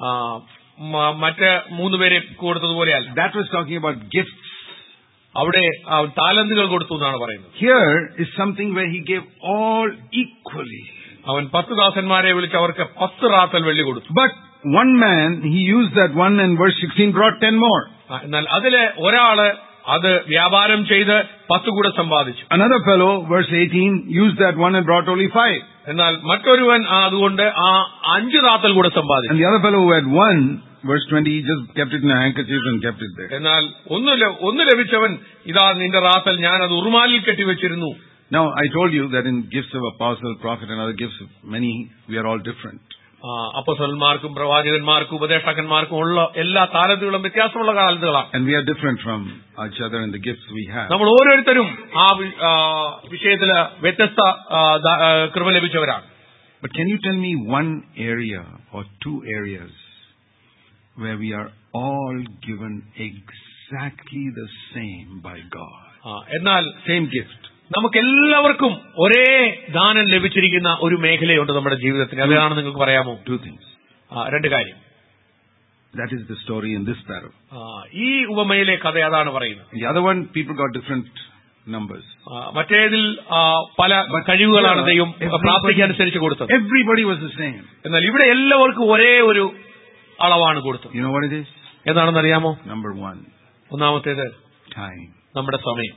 മറ്റ് മൂന്ന് പേരെ കൊടുത്തതുപോലെയല്ല. That was talking about gifts. അവിടെ താലന്തുകൾ കൊടുത്തു എന്നാണ് പറയുന്നത്. Here is something where he gave all equally. അവൻ പത്ത് ദാസന്മാരെ വിളിച്ച് അവർക്ക് പത്ത് റാത്തൽ വെള്ളി കൊടുത്തു. But one man, he used that one, and verse sixteen brought ten more. എന്നാൽ അതിലെ ഒരാള് അത് വ്യാപാരം ചെയ്ത് പത്ത് കൂടെ സമ്പാദിച്ചു. Another fellow, verse eighteen, used that one and brought only five. എന്നാൽ മറ്റൊരുവൻ അതുകൊണ്ട് ആ അഞ്ച് റാത്തൽ കൂടെ സമ്പാദിച്ചു. And the other fellow who had one, verse twenty, he just kept it in a handkerchief and kept it there. എന്നാൽ ഒന്ന് ഒന്ന് ലഭിച്ചവൻ ഇതാ നിന്റെ റാത്തൽ, ഞാൻ അത് ഉറുമാലിൽ കെട്ടിവെച്ചിരുന്നു. Now I told you that in gifts of apostle, prophet, and other gifts, many we are all different. അപ്പോസ്തലന്മാർക്കും പ്രവാചകന്മാർക്കും ഉപദേഷ്ടാക്കന്മാർക്കും ഉള്ള എല്ലാ താലന്തുകളും വ്യത്യാസമുള്ള താലന്തുകളാണ്. And we are different from each other in the gifts we have. നമ്മൾ ഓരോരുത്തരും ആ വിഷയത്തിൽ വ്യത്യസ്ത കൃപ ലഭിച്ചവരാണ്. But can you tell me one area or two areas where we are all given exactly the same by God? എന്നാൽ same gift. നമുക്കെല്ലാവർക്കും ഒരേ ദാനം ലഭിച്ചിരിക്കുന്ന ഒരു മേഖലയുണ്ട് നമ്മുടെ ജീവിതത്തിൽ. അതാണ് നിങ്ങൾക്ക് പറയാമോ? Two things. രണ്ട് കാര്യം. That is the story in this parable. ഈ ഉപമയിലെ കഥ അതാണ് പറയുന്നത്. The other one, people got different numbers. മറ്റേതിൽ പല കഴിവുകളാണ് ദൈവം പ്രാപ്തിക്കനുസരിച്ച് കൊടുത്തത്. Everybody was the same. എന്നാൽ ഇവിടെ എല്ലാവർക്കും ഒരേ ഒരു അളവാണ് കൊടുത്തത്. You know what it is? എന്താണെന്ന് അറിയാമോ? Number one. ഒന്നാമത്തേത് time. നമ്മുടെ സമയം.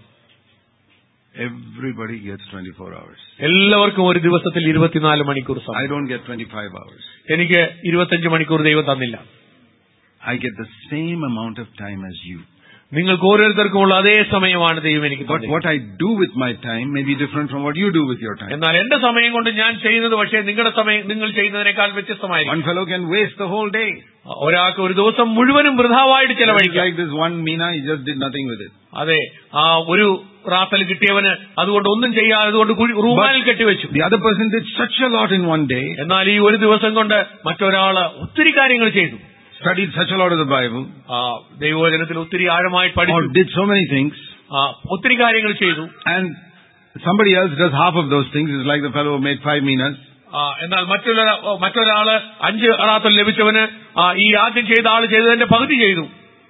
Everybody gets twenty-four hours. എല്ലാവർക്കും ഒരു ദിവസത്തിൽ ഇരുപത്തിനാല് മണിക്കൂർ സമയം. I don't get twenty-five hours. എനിക്ക് ഇരുപത്തിയഞ്ച് മണിക്കൂർ ദൈവം തന്നില്ല. I get the same amount of time as you. നിങ്ങൾക്ക് ഓരോരുത്തർക്കും ഉള്ള അതേ സമയമാണ് ദൈവം എനിക്ക് തന്നത്. But what I do with my time may be different from what you do with your time. എന്നാൽ എന്റെ സമയം കൊണ്ട് ഞാൻ ചെയ്യുന്നത് പക്ഷേ നിങ്ങളുടെ സമയം നിങ്ങൾ ചെയ്യുന്നതിനേക്കാൾ വ്യത്യസ്തമായിരിക്കും. One fellow can waste the whole day. ഒരാൾക്ക് ഒരു ദിവസം മുഴുവനും വൃഥാവായിട്ട് ചെലവഴിക്കാം. Like this one mina, he just did nothing with it. അതെ, ആ ഒരു റാത്തൽ കിട്ടിയവന് അതുകൊണ്ട് ഒന്നും ചെയ്യാതെ അതുകൊണ്ട് റൂമാലിൽ കെട്ടിവെച്ചു. The other person did such a lot in one day. എന്നാൽ ഈ ഒരു ദിവസം കൊണ്ട് മറ്റൊരാള് ഒത്തിരി കാര്യങ്ങൾ ചെയ്തു. Studied such a lot of the Bible. ദൈവവചനത്തിൽ ഒത്തിരി ആഴമായി പഠിച്ചു. Or did so many things. ഒത്തിരി കാര്യങ്ങൾ ചെയ്തു. And somebody else does half of those things. It's like the fellow who made five minas. എന്നാൽ മറ്റൊരാ മറ്റൊരാള് അഞ്ച് റാത്തൽ ലഭിച്ചവന് ഈ ആദ്യം ചെയ്ത ആള് ചെയ്തതിന്റെ പകുതി ചെയ്തു.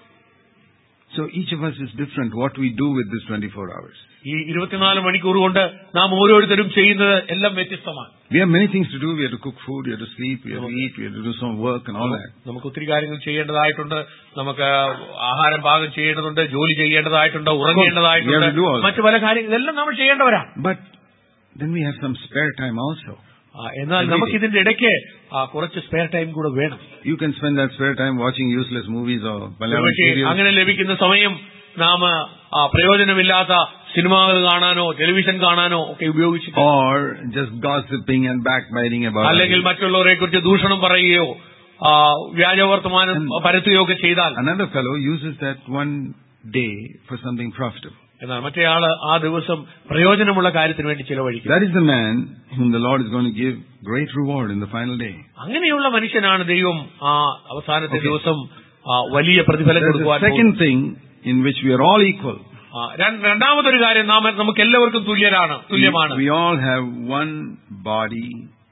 So each of us is different what we do with this twenty-four hours. ഈ ഇരുപത്തിനാല് മണിക്കൂർ കൊണ്ട് നാം ഓരോരുത്തരും ചെയ്യുന്നത് എല്ലാം വ്യത്യസ്തമാണ്. We have many things to do. We have to cook food, we have to sleep, we have to eat, we have to do some work and all that. നമുക്ക് ഒത്തിരി കാര്യങ്ങൾ ചെയ്യേണ്ടതായിട്ടുണ്ട്. നമുക്ക് ആഹാരം പാകം ചെയ്യേണ്ടതുണ്ട്, ജോലി ചെയ്യേണ്ടതായിട്ടുണ്ട്, ഉറങ്ങേണ്ടതായിട്ടുണ്ട്, മറ്റു പല കാര്യങ്ങൾ ഇതെല്ലാം നമ്മൾ ചെയ്യേണ്ടവരാണ്. But then we have some spare time also. എന്നാൽ നമുക്ക് ഇതിന്റെ ഇടയ്ക്ക് കുറച്ച് സ്പെയർ ടൈം കൂടെ വേണം. You can spend that spare time watching useless movies or Malayalam serials. അങ്ങനെ ലഭിക്കുന്ന സമയം നാം പ്രയോജനമില്ലാത്ത സിനിമകൾ കാണാനോ ടെലിവിഷൻ കാണാനോ ഒക്കെ ഉപയോഗിച്ചു. Or just gossiping and backbiting about. അല്ലെങ്കിൽ മറ്റുള്ളവരെ കുറിച്ച് ദൂഷണം പറയുകയോ വ്യാജവർത്തമാനം പരത്തുകയോ ഒക്കെ ചെയ്താൽ. Another fellow uses that one day for something profitable. എന്നാൽ മറ്റേയാള് ആ ദിവസം പ്രയോജനമുള്ള കാര്യത്തിന് വേണ്ടി ചിലവഴിക്കും. That is the man whom the Lord is going to give great reward in the final day. അങ്ങനെയുള്ള മനുഷ്യനാണ് ദൈവം ആ അവസാനത്തെ ദിവസം വലിയ പ്രതിഫലം കൊടുക്കുവാൻ. Second thing in which we are all equal. രണ്ടാമതൊരു കാര്യം, നാം നമുക്ക് എല്ലാവർക്കും തുല്യരാണ്, തുല്യമാണ്. We all have one body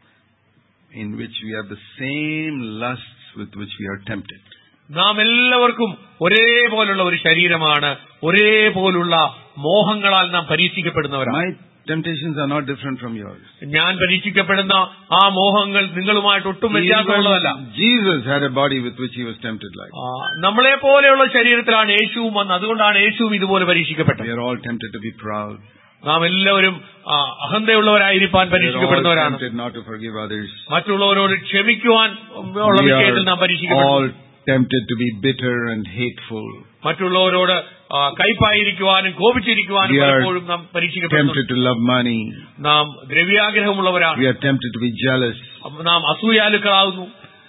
in which we have the same lusts with which we are tempted. നാം എല്ലാവർക്കും ഒരേപോലുള്ള ഒരു ശരീരമാണ്, ഒരേപോലുള്ള മോഹങ്ങളാൽ നാം പരീക്ഷിക്കപ്പെടുന്നവരാണ്. My temptations are not different from yours. ഞാൻ പരീക്ഷിക്കപ്പെടുന്ന ആ മോഹങ്ങൾ നിങ്ങളുമായിട്ട് ഒട്ടും വ്യത്യാസമുള്ളതല്ല. Jesus had a body with which he was tempted like. നമ്മളെ പോലെയുള്ള ശരീരത്തിലാണ് യേശുവും വന്നത്. അതുകൊണ്ടാണ് യേശുവും ഇതുപോലെ പരീക്ഷിക്കപ്പെട്ടത്. We are all tempted to be proud. നാം എല്ലാവരും അഹന്തയുള്ളവരായിരിക്കാൻ പരീക്ഷിക്കപ്പെടുന്നവരാണ്. Not to forgive others. മറ്റുള്ളവരോട് ക്ഷമിക്കുവാൻ ഉള്ള വിഷയത്തിൽ നാം പരീക്ഷിക്കപ്പെടുന്നു. Tempted to be bitter and hateful. മറ്റുള്ളവരോട് കൈപ്പായിരിക്കുവാനും കോപിച്ചിരിക്കുവാനും പലപ്പോഴും നാം പരീക്ഷിക്കപ്പെടുന്നു. Tempted to love money. നാം ദ്രവ്യാഗ്രഹമുള്ളവരാണ്. We are tempted to be jealous. നാം അസൂയാലുക്കളാകുന്നു.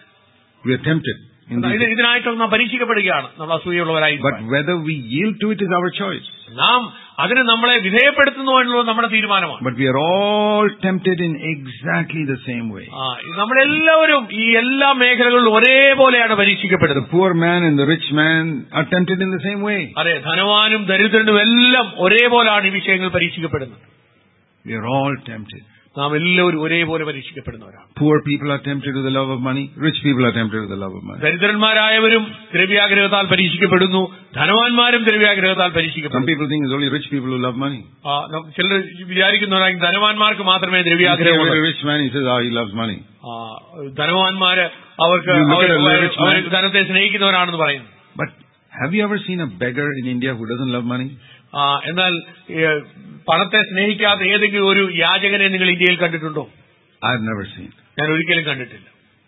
We are tempted. ഇതിനായിട്ട് നാം പരീക്ഷിക്കപ്പെടുകയാണ്, നമ്മൾ അസൂയുള്ളവരായി. But whether we yield to it is our choice. നാം അതിന് നമ്മളെ വിധേയപ്പെടുത്തുന്നു എന്നുള്ളത് നമ്മുടെ തീരുമാനമാണ്. But we are all tempted in exactly the same way. നമ്മളെല്ലാവരും ഈ എല്ലാ മേഖലകളിലും ഒരേപോലെയാണ് പരീക്ഷിക്കപ്പെടുന്നത്. The poor man and the rich man are tempted in the same way. അതെ, ധനവാനും ദരിദ്രനും എല്ലാം ഒരേപോലെയാണ് ഈ വിഷയങ്ങൾ പരീക്ഷിക്കപ്പെടുന്നത്. We are all tempted. നാം എല്ലാവരും ഒരേപോലെ പരീക്ഷിക്കപ്പെടുന്നവരാണ്. Poor people are tempted with the love of money. Rich people are tempted with the love of money. ദരിദ്രന്മാരായവരും ദ്രവ്യാഗ്രഹത്താൽ പരീക്ഷിക്കപ്പെടുന്നു, ധനവാന്മാരും ദ്രവ്യാഗ്രഹത്താൽ പരീക്ഷിക്കപ്പെടുന്നു. Some people think it's only rich people who love money. ചിലർ വിചാരിക്കുന്നവരാണെങ്കിൽ ധനവാന്മാർക്ക് മാത്രമേ ദ്രവ്യാഗ്രഹമുള്ളൂ. A rich man, he says, oh, he loves money. ധനവാന്മാര് അവർക്ക് ധനത്തെ സ്നേഹിക്കുന്നവരാണെന്ന് പറയുന്നു. But have you ever seen a beggar in India who doesn't love money? എന്നാൽ പണത്തെ സ്നേഹിക്കാത്ത ഏതെങ്കിലും ഒരു യാചകനെ നിങ്ങൾ ഇന്ത്യയിൽ കണ്ടിട്ടുണ്ടോ? I have never seen. ഞാൻ ഒരിക്കലും കണ്ടിട്ടില്ല.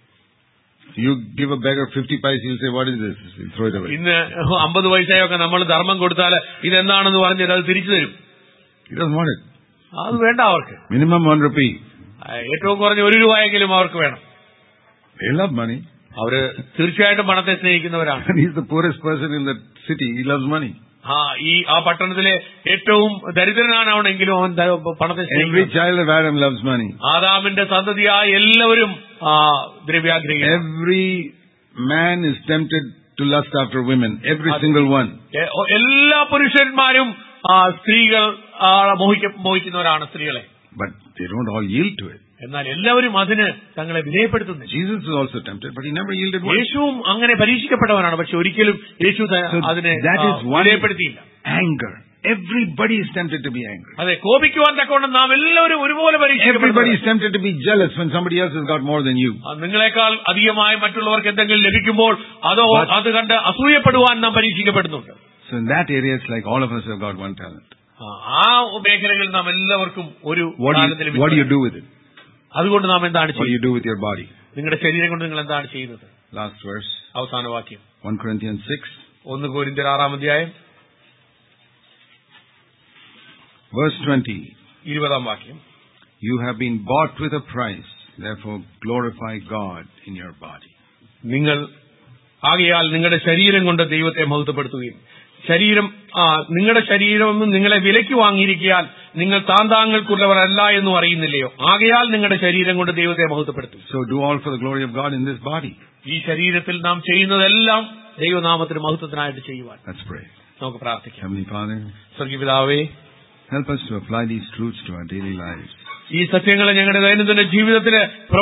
You give a beggar fifty paise, he'll say, what is this? He'll throw it away. ഇന്ന് അമ്പത് പൈസയൊക്കെ നമ്മൾ ധർമ്മം കൊടുത്താൽ ഇതെന്താണെന്ന് പറഞ്ഞിട്ട് അത് തിരിച്ചു തരും. He doesn't want it. അത് വേണ്ട അവർക്ക്. Minimum one rupee. ഏറ്റവും കുറഞ്ഞ ഒരു രൂപയെങ്കിലും അവർക്ക് വേണം. They love money. അവര് തീർച്ചയായിട്ടും പണത്തെ സ്നേഹിക്കുന്നവരാണ്. And he's the poorest person in the city. He loves money. ആ ഈ ആ പട്ടണത്തിലെ ഏറ്റവും ദരിദ്രനാണെങ്കിലും അവൻ പണത്തെ സ്നേഹിക്കുന്നു. Every child of Adam loves money. ആദാമിന്റെ സന്തതിയായ എല്ലാവരും ദ്രവ്യാഗ്രഹിക്കുന്നു. Every man is tempted to lust after women. Every single one. എല്ലാ പുരുഷന്മാരും സ്ത്രീകൾ മോഹിക്കുന്നവരാണ് സ്ത്രീകളെ. But they don't all yield to it. എന്നാൽ എല്ലാവരും അതിന് തങ്ങളെ വിധേയപ്പെടുത്തുന്നു. Jesus was also tempted, but he never yielded once. യേശുവും അങ്ങനെ പരീക്ഷിക്കപ്പെട്ടവനാണ്, പക്ഷെ ഒരിക്കലും യേശു അതിനെ വിധേയപ്പെടുത്തിയില്ല. Anger. Everybody is tempted to be angry. അതെ, കോപിക്കുവാൻ തക്കവണ്ണം നാം എല്ലാവരും ഒരുപോലെ പരീക്ഷിക്കപ്പെടുന്നു. Everybody is tempted to be jealous when somebody else has got more than you. നിങ്ങളെക്കാൾ അധികമായി മറ്റുള്ളവർക്ക് എന്തെങ്കിലും ലഭിക്കുമ്പോൾ അതോ അത് കണ്ട് അസൂയപ്പെടുവാൻ നാം പരീക്ഷിക്കപ്പെടുന്നുണ്ട്. So in that area, it's like all of us have got one talent. ആ മേഖലകളിൽ നാം എല്ലാവർക്കും ഒരു താലന്ത് ലഭിക്കും. What do you do with it? അതുകൊണ്ട് നാം എന്താണ് ചെയ്യുന്നത്? What do you do with your body? നിങ്ങളുടെ ശരീരം കൊണ്ട് നിങ്ങൾ എന്താണ് ചെയ്യുന്നത്? Last verse. അവസാന വാക്യം. First Corinthians six. ഒന്ന് കൊരിന്ത്യർ ആറാം അധ്യായം verse twenty. ഇരുപതാം വാക്യം. You have been bought with a price, therefore glorify God in your body. നിങ്ങൾ ആകയാൽ നിങ്ങളുടെ ശരീരം കൊണ്ട് ദൈവത്തെ മഹത്വപ്പെടുത്തുകയും ശരീരം നിങ്ങളുടെ ശരീരം നിങ്ങളെ വിലയ്ക്ക് വാങ്ങിയിരിക്കാൻ നിങ്ങൾ താന്താങ്ങൾക്കുള്ളവരല്ല എന്നും അറിയുന്നില്ലയോ? ആകയാൽ നിങ്ങളുടെ ശരീരം കൊണ്ട് ദൈവത്തെ മഹത്വപ്പെടുത്തും. So do all for the glory of God in this body. ഈ ശരീരത്തിൽ നാം ചെയ്യുന്നതെല്ലാം ദൈവനാമത്തിന് മഹത്വത്തിനായിട്ട് ചെയ്യുവാൻ. Let's pray. നമുക്ക് പ്രാർത്ഥിക്കാം. Heavenly Father, സ്വർഗ്ഗപിതാവേ, help us to apply these truths to our daily lives. ഈ സത്യങ്ങളെ ഞങ്ങളുടെ ദൈനംദിന ജീവിതത്തിൽ